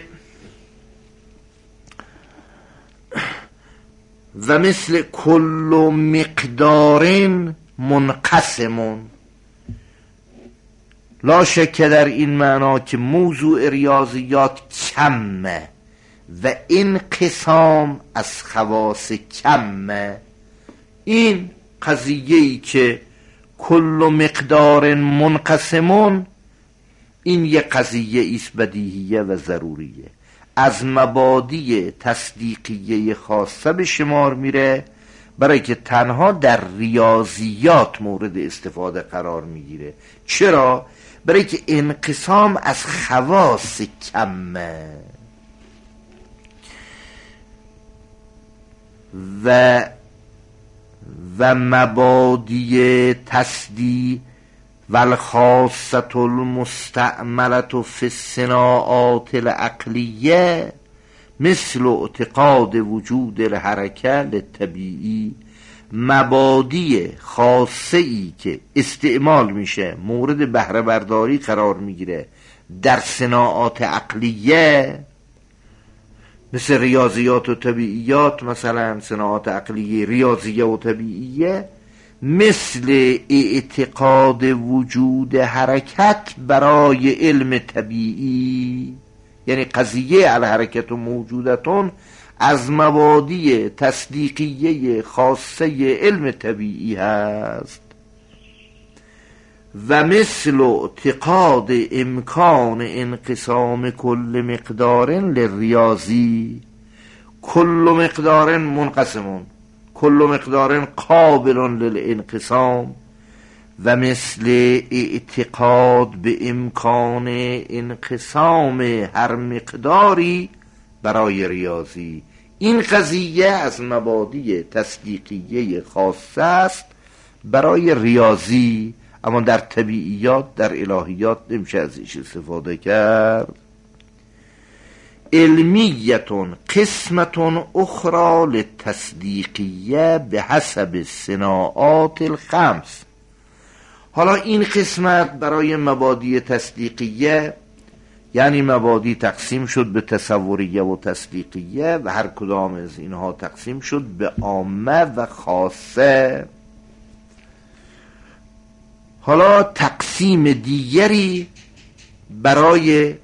و مثل کل مقدار منقسمون، لا شک در این معنا که موضوع ریاضیات کمه و انقسام از خواص کمه. این قضیه‌ای که کل مقدار منقسمون این یه قضیه ایست بدیهیه و ضروریه، از مبادی تصدیقیه خاصه به شمار میره، برای که تنها در ریاضیات مورد استفاده قرار میگیره. چرا؟ برای که انقسام از خواص کمه و و مبادی تصدیق و الخاصة المستعملة فی الصناعات العقلیه مثل اعتقاد وجود الحرکه للطبیعی، مبادی خاصه ای که استعمال میشه مورد بهره برداری قرار میگیره در صناعات عقلیه، مثل ریاضیات و طبیعیات، مثلا صناعات عقلیه ریاضیه و طبیعیه، مثل اعتقاد وجود حرکت برای علم طبیعی، یعنی قضیه الحرکت و موجودتون از مبادی تصدیقیه خاصه علم طبیعی هست. و مثل اعتقاد امکان انقسام کل مقدار للریاضی، کل مقدار منقسمون، کل مقدار قابل للانقسام، و مثل اعتقاد به امکان انقسام هر مقداری برای ریاضی. این قضیه از مبادی تصدیقیه خاصه است برای ریاضی، اما در طبیعیات، در الهیات نمیشه ازش استفاده کرد. علمیتون قسمتون اخرى للتصدیقیه به حسب صناعات الخمس. حالا این قسمت برای مبادی تصدیقیه، یعنی مبادی تقسیم شد به تصوریه و تصدیقیه و هر کدام از اینها تقسیم شد به عامه و خاصه. حالا تقسیم دیگری برای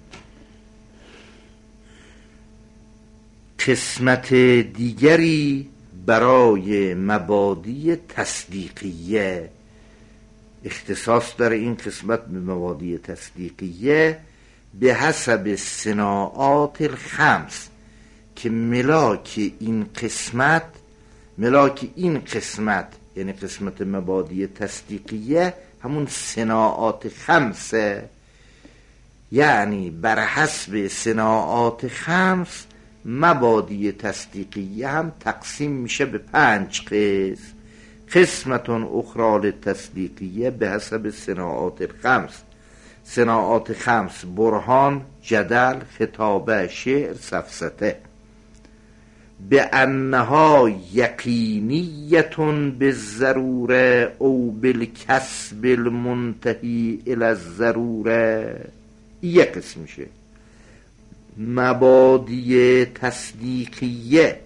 قسمت دیگری برای مبادی تصدیقیه، اختصاص داره این قسمت به مبادی تصدیقیه به حسب صناعات الخمس، که ملاک این قسمت ملاک این قسمت یعنی قسمت مبادی تصدیقیه همون صناعات خمسه، یعنی بر حسب صناعات خمس مبادی تصدیقیه هم تقسیم میشه به پنج قسم. قسمتون اخرى للتصدیقیه به حسب صناعات الخمس. صناعات خمس: برهان، جدل، خطابه، شعر، سفسطه. به انها یقینیتون به ضروره او بالکسب المنتهی الی الضروره. یک قسم میشه مبادی تصدیقیه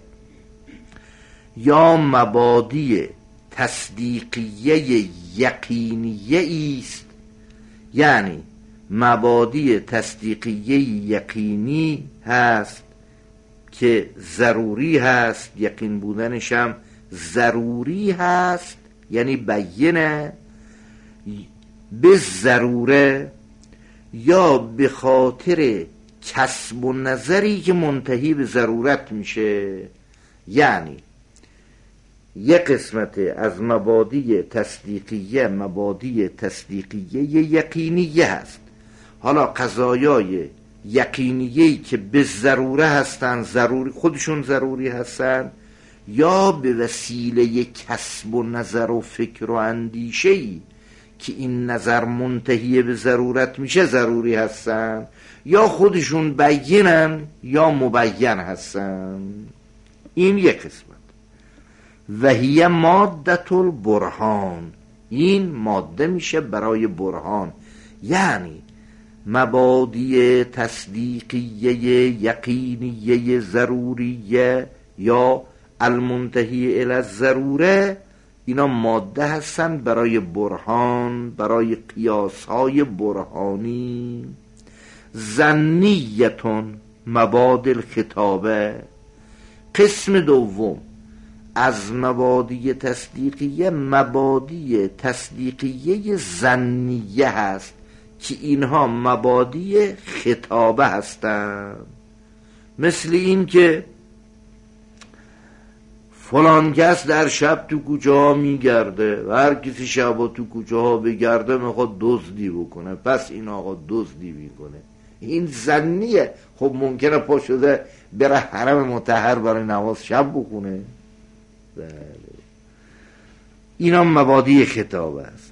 یا مبادی تصدیقیه یقینیه است، یعنی مبادی تصدیقیه یقینی هست که ضروری هست، یقین بودنش هم ضروری هست، یعنی بیینه به ضروره یا به خاطر کسب و نظری که منتهی به ضرورت میشه. یعنی یک قسمت از مبادی تصدیقیه مبادی تصدیقیه یقینیه هست. حالا قضایای یقینیه‌ای که به ضروره هستن، ضروری خودشون ضروری هستن، یا به وسیله کسب و نظر و فکر و اندیشه‌ای که این نظر منتهی به ضرورت میشه ضروری هستن، یا خودشون بیینن یا مبین هستن. این یک قسمت. و هی مادة البرهان، این ماده میشه برای برهان، یعنی مبادی تصدیقیه یقینیه ضروریه یا المنتهی الی الضروره، اینا ماده هستن برای برهان، برای قیاسهای برهانی. ظنیتون مبادی الخطابه. قسم دوم از مبادی تصدیقیه مبادی تصدیقیه ظنیه هست، که اینها مبادی خطابه هستند. مثل این که فلان کس در شب تو کوچه ها میگرده و هر کسی شب تو کوچه ها بگرده میخواد دزدی بکنه، پس این آقا دزدی میکنه. این ظنیه. خب ممکنه پا شده بره حرم مطهر برای نماز شب بخونه. بله. اینا مبادی خطاب است.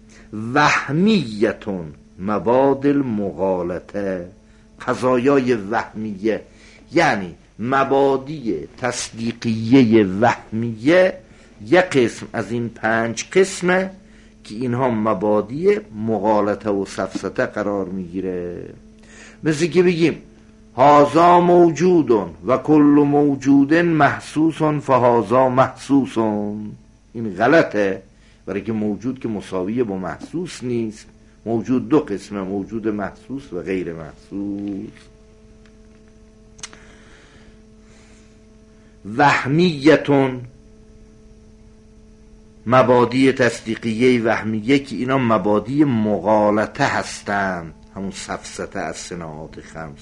وهمیتون مباد المغالطه، قضایای وهمیه یعنی مبادی تصدیقیه وهمیه یک قسم از این پنج قسمه که اینها مبادی مغالطه و سفسطه قرار میگیره. مثل که بگیم هازا موجودون و کل موجودن محسوسون فهازا محسوسون. این غلطه، برای که موجود که مساویه با محسوس نیست. موجود دو قسمه، موجود محسوس و غیر محسوس. وهمیتون مبادی تصدیقیه وهمیه که اینا مبادی مغالطه هستند، همون سفسطه از صناعات خمس.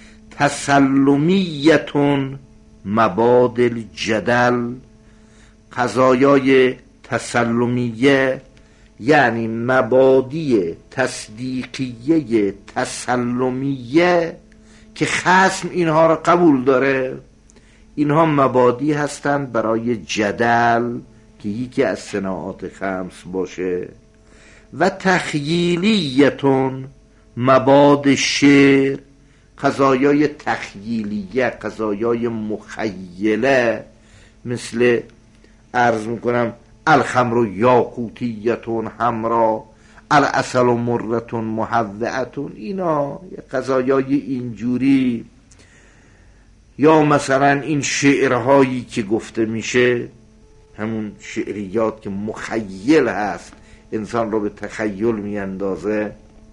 تسلمیتون مباد الجدل، قضایای تسلمیه یعنی مبادی تصدیقیه تسلمیه که خصم اینها را قبول داره. اینها مبادی هستند برای جدل که یکی از صناعات خمس باشه. و تخییلیتون مباد شعر، قضایای تخییلیه، قضایای مخیله، مثل عرض میکنم الخمر یاقوتیتون همرا، العسل مرتون محوعتون، اینا قضایای اینجوری. یا مثلا این شعرهایی که گفته میشه، همون شعریات که مخیل هست، انسان رو به تخیل میاندازه.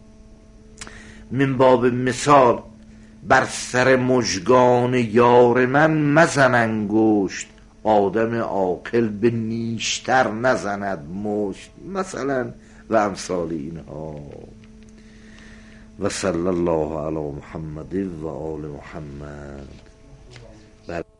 من باب مثال بر سر مژگان یار من مزن انگشت، آدم عاقل به نیشتر نزند مشت، مثلا و امثال اینها. و صلی الله علی محمد و آل محمد.